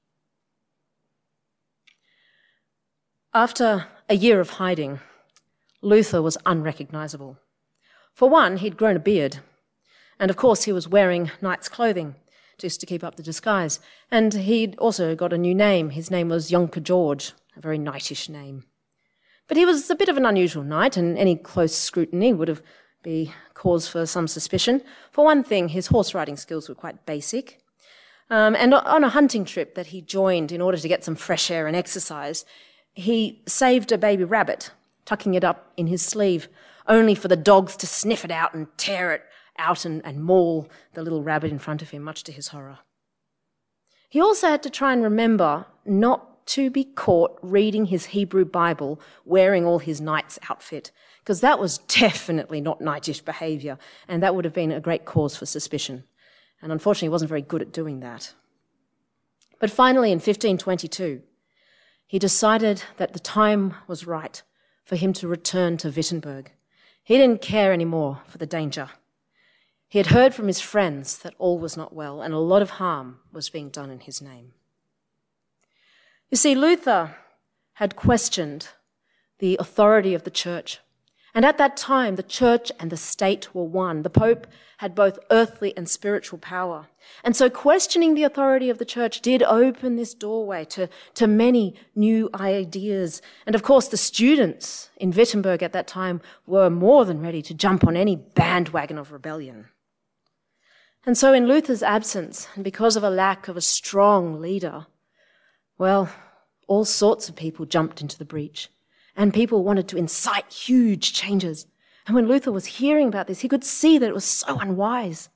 After a year of hiding, Luther was unrecognizable. For one, he'd grown a beard, and of course he was wearing knight's clothing just to keep up the disguise. And he'd also got a new name. His name was Jonker George, a very knightish name. But he was a bit of an unusual knight, and any close scrutiny would be cause for some suspicion. For one thing, his horse riding skills were quite basic. And on a hunting trip that he joined in order to get some fresh air and exercise, he saved a baby rabbit, tucking it up in his sleeve, only for the dogs to sniff it out and tear it out and maul the little rabbit in front of him, much to his horror. He also had to try and remember not to be caught reading his Hebrew Bible wearing all his knight's outfit, because that was definitely not knightish behaviour, and that would have been a great cause for suspicion. And unfortunately, he wasn't very good at doing that. But finally, in 1522, he decided that the time was right for him to return to Wittenberg. He didn't care anymore for the danger. He had heard from his friends that all was not well, and a lot of harm was being done in his name. You see, Luther had questioned the authority of the church. And at that time, the church and the state were one. The Pope had both earthly and spiritual power. And so questioning the authority of the church did open this doorway to many new ideas. And of course, the students in Wittenberg at that time were more than ready to jump on any bandwagon of rebellion. And so in Luther's absence, and because of a lack of a strong leader, well, all sorts of people jumped into the breach, and people wanted to incite huge changes. And when Luther was hearing about this, he could see that it was so unwise.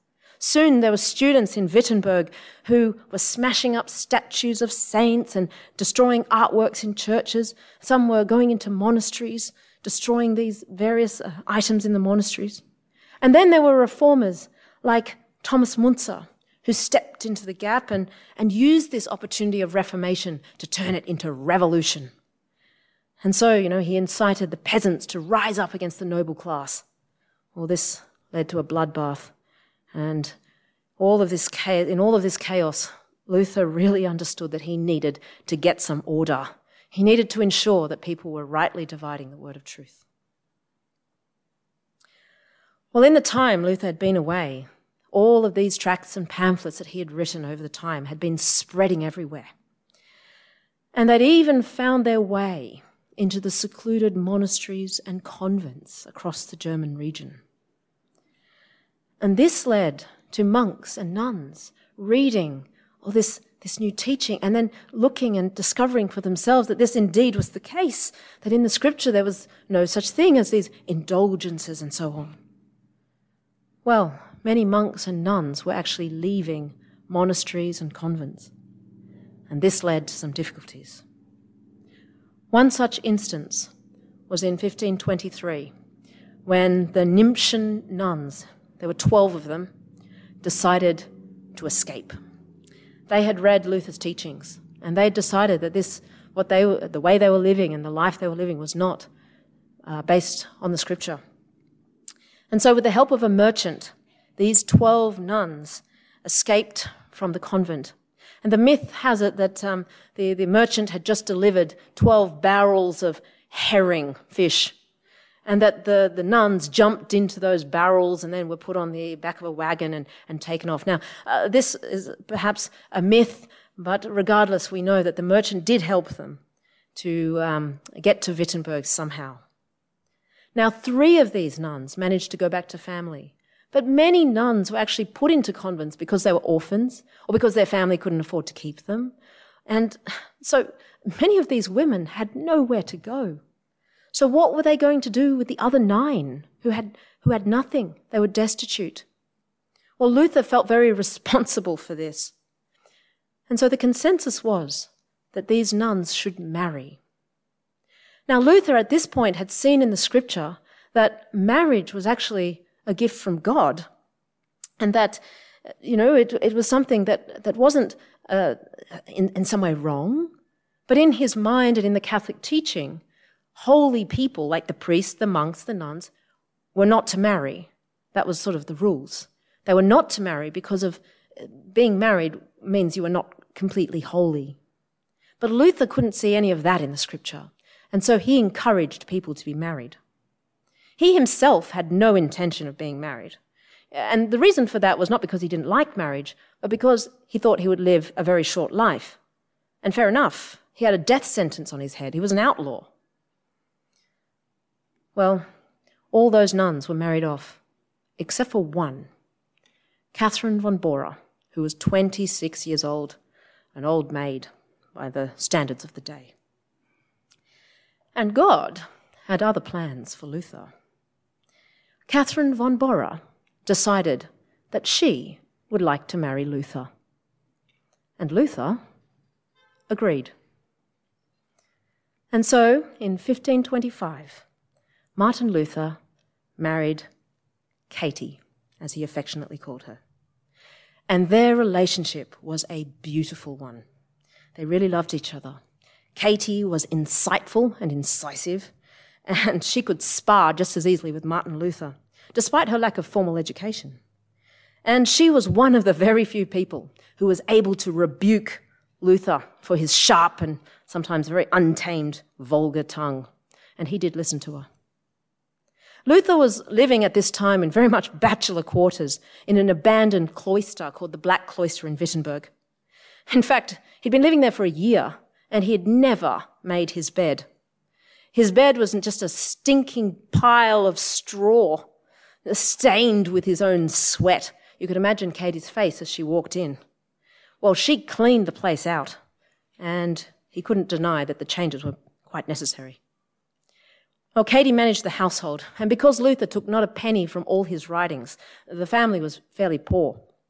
Soon there were students in Wittenberg who were smashing up statues of saints and destroying artworks in churches. Some were going into monasteries, destroying these various items in the monasteries. And then there were reformers like Thomas Müntzer, who stepped into the gap and used this opportunity of Reformation to turn it into revolution. And so, he incited the peasants to rise up against the noble class. Well, this led to a bloodbath. And in all of this chaos, Luther really understood that he needed to get some order. He needed to ensure that people were rightly dividing the word of truth. Well, in the time Luther had been away, all of these tracts and pamphlets that he had written over the time had been spreading everywhere. And they'd even found their way into the secluded monasteries and convents across the German region. And this led to monks and nuns reading all this new teaching and then looking and discovering for themselves that this indeed was the case, that in the scripture there was no such thing as these indulgences and so on. Well, many monks and nuns were actually leaving monasteries and convents, and this led to some difficulties. One such instance was in 1523, when the Nymschen nuns, there were 12 of them, decided to escape. They had read Luther's teachings, and they had decided that the way they were living and the life they were living was not based on the scripture. And so with the help of a merchant, these 12 nuns escaped from the convent. And the myth has it that the merchant had just delivered 12 barrels of herring fish, and that the nuns jumped into those barrels and then were put on the back of a wagon and taken off. Now, this is perhaps a myth, but regardless, we know that the merchant did help them to get to Wittenberg somehow. Now, 3 of these nuns managed to go back to family, but many nuns were actually put into convents because they were orphans or because their family couldn't afford to keep them. And so many of these women had nowhere to go. So what were they going to do with the other 9 who had nothing? They were destitute. Well, Luther felt very responsible for this. And so the consensus was that these nuns should marry. Now, Luther at this point had seen in the scripture that marriage was actually a gift from God, and that, it was something that wasn't in some way wrong, but in his mind and in the Catholic teaching, holy people like the priests, the monks, the nuns were not to marry. That was sort of the rules. They were not to marry because of being married means you are not completely holy. But Luther couldn't see any of that in the scripture, and so he encouraged people to be married. He himself had no intention of being married. And the reason for that was not because he didn't like marriage, but because he thought he would live a very short life. And fair enough, he had a death sentence on his head. He was an outlaw. Well, all those nuns were married off, except for one, Catherine von Bora, who was 26 years old, an old maid by the standards of the day. And God had other plans for Luther. Catherine von Bora decided that she would like to marry Luther. And Luther agreed. And so, in 1525, Martin Luther married Katie, as he affectionately called her. And their relationship was a beautiful one. They really loved each other. Katie was insightful and incisive, and she could spar just as easily with Martin Luther, despite her lack of formal education. And she was one of the very few people who was able to rebuke Luther for his sharp and sometimes very untamed, vulgar tongue, and he did listen to her. Luther was living at this time in very much bachelor quarters in an abandoned cloister called the Black Cloister in Wittenberg. In fact, he'd been living there for a year, and he had never made his bed. His bed wasn't just a stinking pile of straw, stained with his own sweat. You could imagine Katie's face as she walked in. Well, she cleaned the place out, and he couldn't deny that the changes were quite necessary. Well, Katie managed the household, and because Luther took not a penny from all his writings, the family was fairly poor.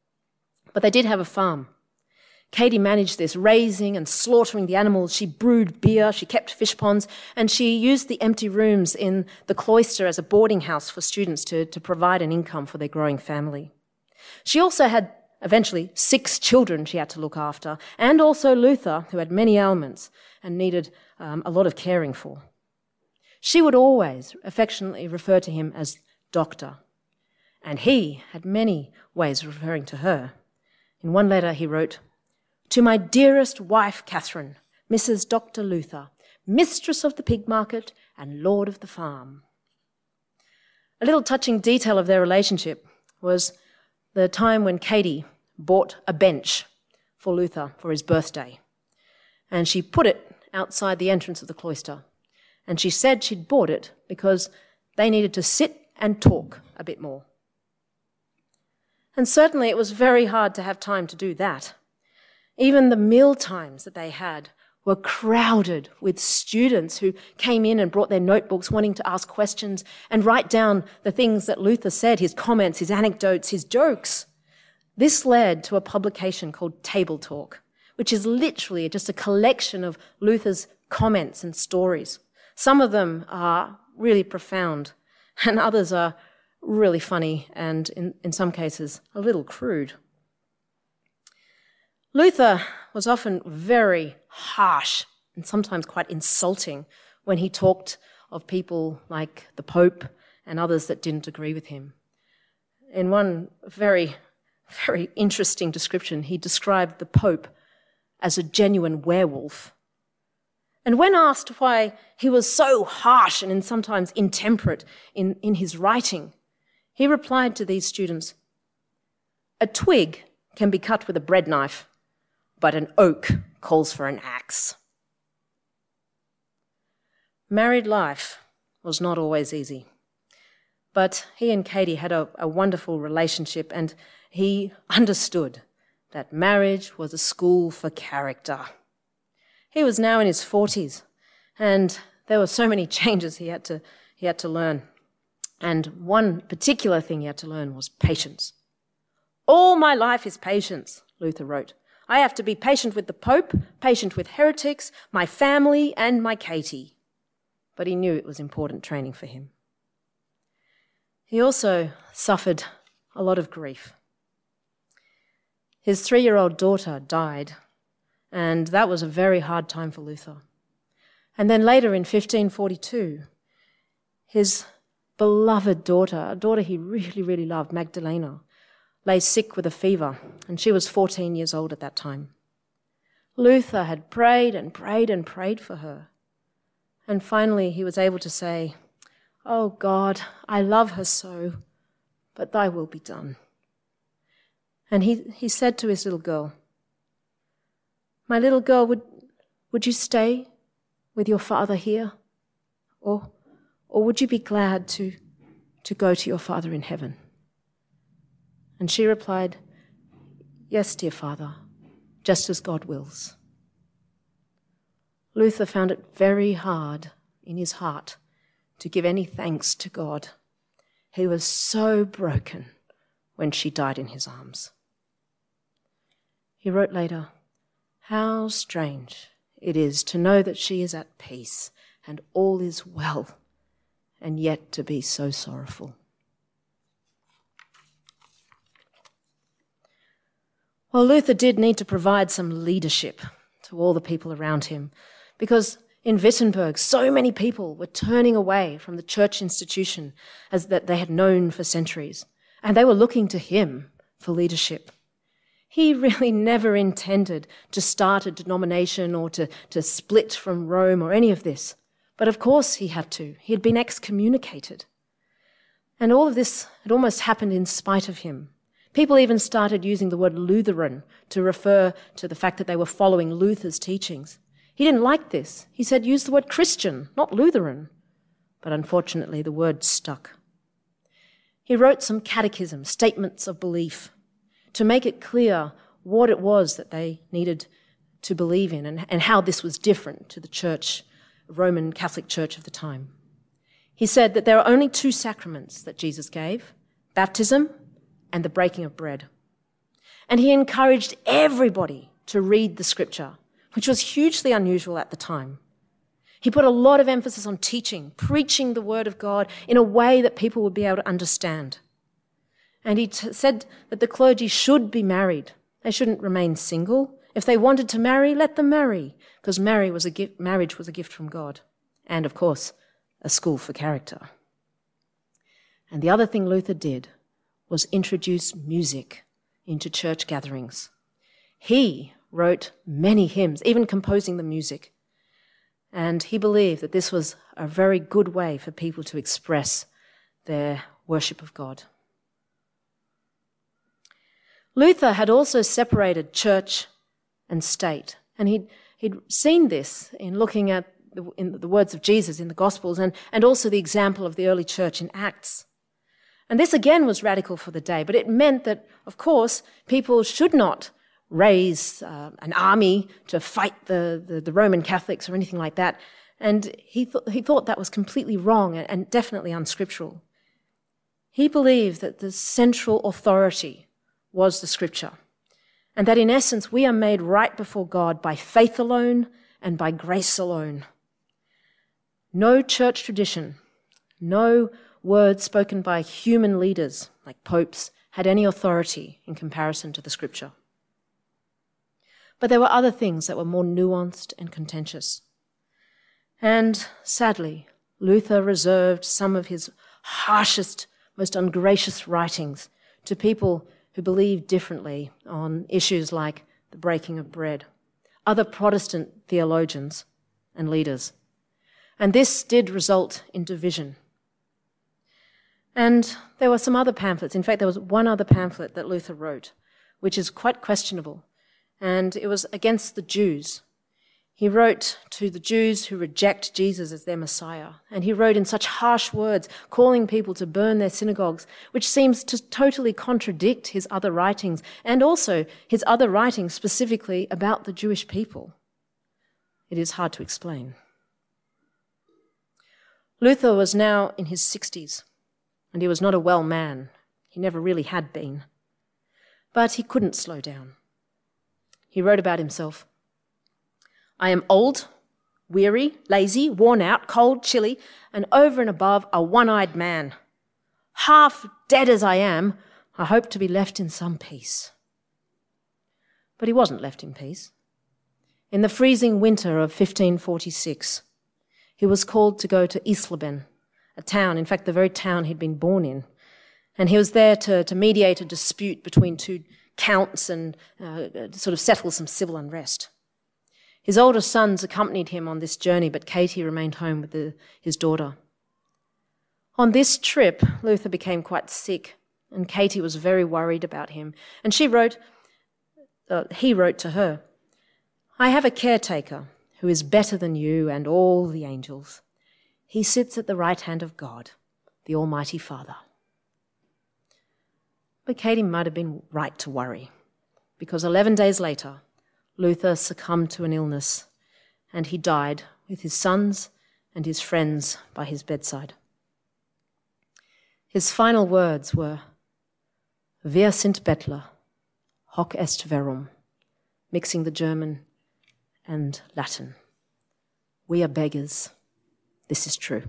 But they did have a farm. Katie managed this, raising and slaughtering the animals. She brewed beer, she kept fish ponds, and she used the empty rooms in the cloister as a boarding house for students to provide an income for their growing family. She also had eventually 6 children she had to look after, and also Luther, who had many ailments and needed a lot of caring for. She would always affectionately refer to him as Doctor, and he had many ways of referring to her. In one letter he wrote, "To my dearest wife, Catherine, Mrs. Dr. Luther, mistress of the pig market and lord of the farm." A little touching detail of their relationship was the time when Katie bought a bench for Luther for his birthday. And she put it outside the entrance of the cloister. And she said she'd bought it because they needed to sit and talk a bit more. And certainly it was very hard to have time to do that. Even the meal times that they had were crowded with students who came in and brought their notebooks wanting to ask questions and write down the things that Luther said, his comments, his anecdotes, his jokes. This led to a publication called Table Talk, which is literally just a collection of Luther's comments and stories. Some of them are really profound, and others are really funny and, in some cases, a little crude. Luther was often very harsh and sometimes quite insulting when he talked of people like the Pope and others that didn't agree with him. In one very interesting description, he described the Pope as a genuine werewolf. And when asked why he was so harsh and sometimes intemperate in his writing, he replied to these students, "A twig can be cut with a bread knife, but an oak calls for an axe." Married life was not always easy, but he and Katie had a wonderful relationship, and he understood that marriage was a school for character. He was now in his 40s, and there were so many changes he had to learn. And one particular thing he had to learn was patience. "All my life is patience," Luther wrote. "I have to be patient with the Pope, patient with heretics, my family, and my Katie." But he knew it was important training for him. He also suffered a lot of grief. His 3-year-old daughter died, and that was a very hard time for Luther. And then later in 1542, his beloved daughter, a daughter he really, really loved, Magdalena, lay sick with a fever, and she was 14 years old at that time. Luther had prayed and prayed and prayed for her. And finally he was able to say, "Oh God, I love her so, but thy will be done." And he said to his little girl, "My little girl, would you stay with your father here? Or would you be glad to go to your Father in heaven?" And she replied, "Yes, dear Father, just as God wills." Luther found it very hard in his heart to give any thanks to God. He was so broken when she died in his arms. He wrote later, "How strange it is to know that she is at peace and all is well, and yet to be so sorrowful." Well, Luther did need to provide some leadership to all the people around him, because in Wittenberg, so many people were turning away from the church institution as that they had known for centuries, and they were looking to him for leadership. He really never intended to start a denomination or to split from Rome or any of this. But of course he had to. He had been excommunicated. And all of this had almost happened in spite of him. People even started using the word Lutheran to refer to the fact that they were following Luther's teachings. He didn't like this. He said, "Use the word Christian, not Lutheran." But unfortunately, the word stuck. He wrote some catechism, statements of belief, to make it clear what it was that they needed to believe in and how this was different to the church, Roman Catholic Church of the time. He said that there are only 2 sacraments that Jesus gave, baptism and the breaking of bread. And he encouraged everybody to read the scripture, which was hugely unusual at the time. He put a lot of emphasis on teaching, preaching the word of God in a way that people would be able to understand. And he said that the clergy should be married. They shouldn't remain single. If they wanted to marry, let them marry, because marriage was a gift from God. And, of course, a school for character. And the other thing Luther did was introduce music into church gatherings. He wrote many hymns, even composing the music. And he believed that this was a very good way for people to express their worship of God. Luther had also separated church and state, and he'd seen this in looking at the words of Jesus in the Gospels and also the example of the early church in Acts. And this again was radical for the day, but it meant that, of course, people should not raise an army to fight the Roman Catholics or anything like that. And he thought that was completely wrong and definitely unscriptural. He believed that the central authority was the scripture, and that in essence we are made right before God by faith alone and by grace alone. No church tradition, no words spoken by human leaders like popes had any authority in comparison to the scripture. But there were other things that were more nuanced and contentious. And sadly, Luther reserved some of his harshest, most ungracious writings to people who believed differently on issues like the breaking of bread, other Protestant theologians and leaders. And this did result in division. And there were some other pamphlets. In fact, there was one other pamphlet that Luther wrote, which is quite questionable, and it was against the Jews. He wrote to the Jews who reject Jesus as their Messiah, and he wrote in such harsh words, calling people to burn their synagogues, which seems to totally contradict his other writings, and also his other writings specifically about the Jewish people. It is hard to explain. Luther was now in his 60s, and he was not a well man. He never really had been. But he couldn't slow down. He wrote about himself, "I am old, weary, lazy, worn out, cold, chilly, and over and above a one-eyed man. Half dead as I am, I hope to be left in some peace." But he wasn't left in peace. In the freezing winter of 1546, he was called to go to Eisleben, a town, in fact, the very town he'd been born in. And he was there to mediate a dispute between two counts and sort of settle some civil unrest. His older sons accompanied him on this journey, but Katie remained home with his daughter. On this trip, Luther became quite sick, and Katie was very worried about him. And he wrote to her, "I have a caretaker who is better than you and all the angels. He sits at the right hand of God, the Almighty Father." But Katie might have been right to worry, because 11 days later, Luther succumbed to an illness, and he died with his sons and his friends by his bedside. His final words were, "Wir sind Bettler, hoc est verum," mixing the German and Latin. "We are beggars. This is true."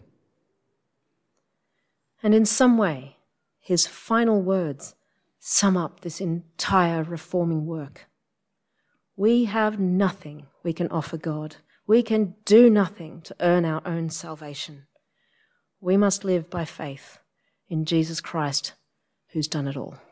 And in some way, his final words sum up this entire reforming work. We have nothing we can offer God. We can do nothing to earn our own salvation. We must live by faith in Jesus Christ, who's done it all.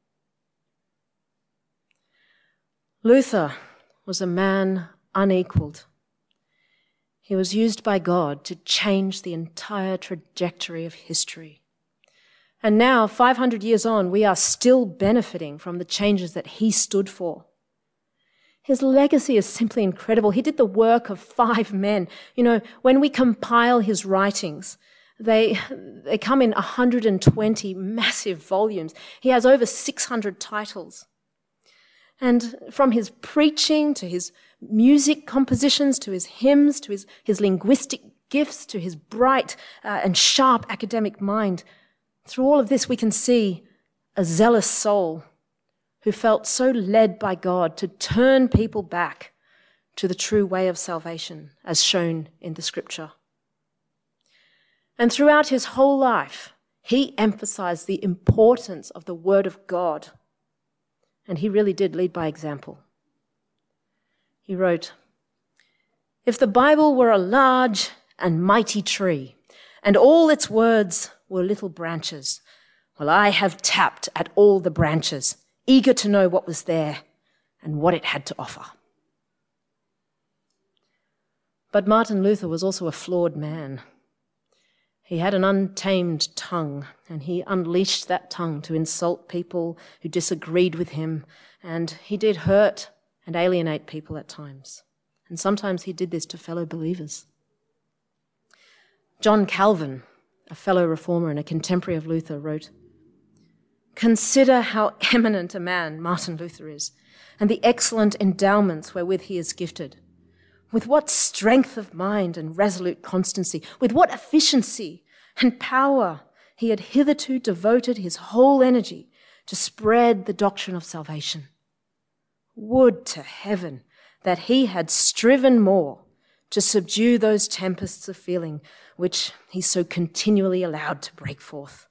Luther was a man unequaled. He was used by God to change the entire trajectory of history. And now, 500 years on, we are still benefiting from the changes that he stood for. His legacy is simply incredible. He did the work of 5 men. You know, when we compile his writings, they come in 120 massive volumes. He has over 600 titles. And from his preaching to his music compositions, to his hymns, to his linguistic gifts, to his bright and sharp academic mind, through all of this we can see a zealous soul who felt so led by God to turn people back to the true way of salvation as shown in the scripture. And throughout his whole life, he emphasized the importance of the word of God. And he really did lead by example. He wrote, "If the Bible were a large and mighty tree, and all its words were little branches, well, I have tapped at all the branches, eager to know what was there and what it had to offer." But Martin Luther was also a flawed man. He had an untamed tongue, and he unleashed that tongue to insult people who disagreed with him, and he did hurt and alienate people at times. And sometimes he did this to fellow believers. John Calvin, a fellow reformer and a contemporary of Luther, wrote, "Consider how eminent a man Martin Luther is, and the excellent endowments wherewith he is gifted. With what strength of mind and resolute constancy, with what efficiency and power he had hitherto devoted his whole energy to spread the doctrine of salvation. Would to heaven that he had striven more to subdue those tempests of feeling which he so continually allowed to break forth."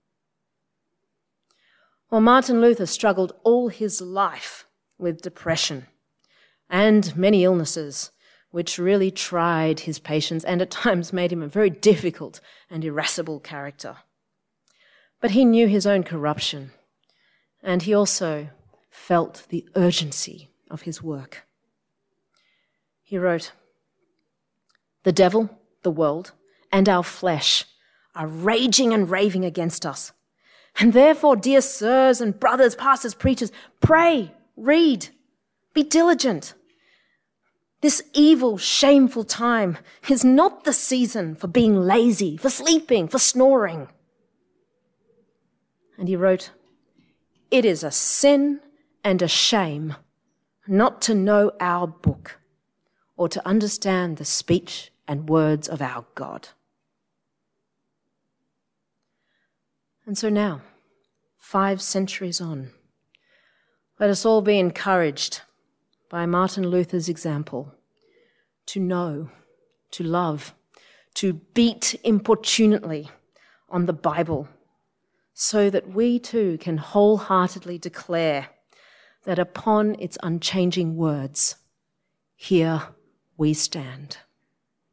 Well, Martin Luther struggled all his life with depression and many illnesses, which really tried his patience and at times made him a very difficult and irascible character. But he knew his own corruption, and he also felt the urgency of his work. He wrote, "The devil, the world, and our flesh are raging and raving against us. And therefore, dear sirs and brothers, pastors, preachers, pray, read, be diligent. This evil, shameful time is not the season for being lazy, for sleeping, for snoring." And he wrote, "It is a sin and a shame not to know our book or to understand the speech and words of our God." And so now, 5 centuries on, let us all be encouraged by Martin Luther's example to know, to love, to beat importunately on the Bible, so that we too can wholeheartedly declare that upon its unchanging words, here we stand.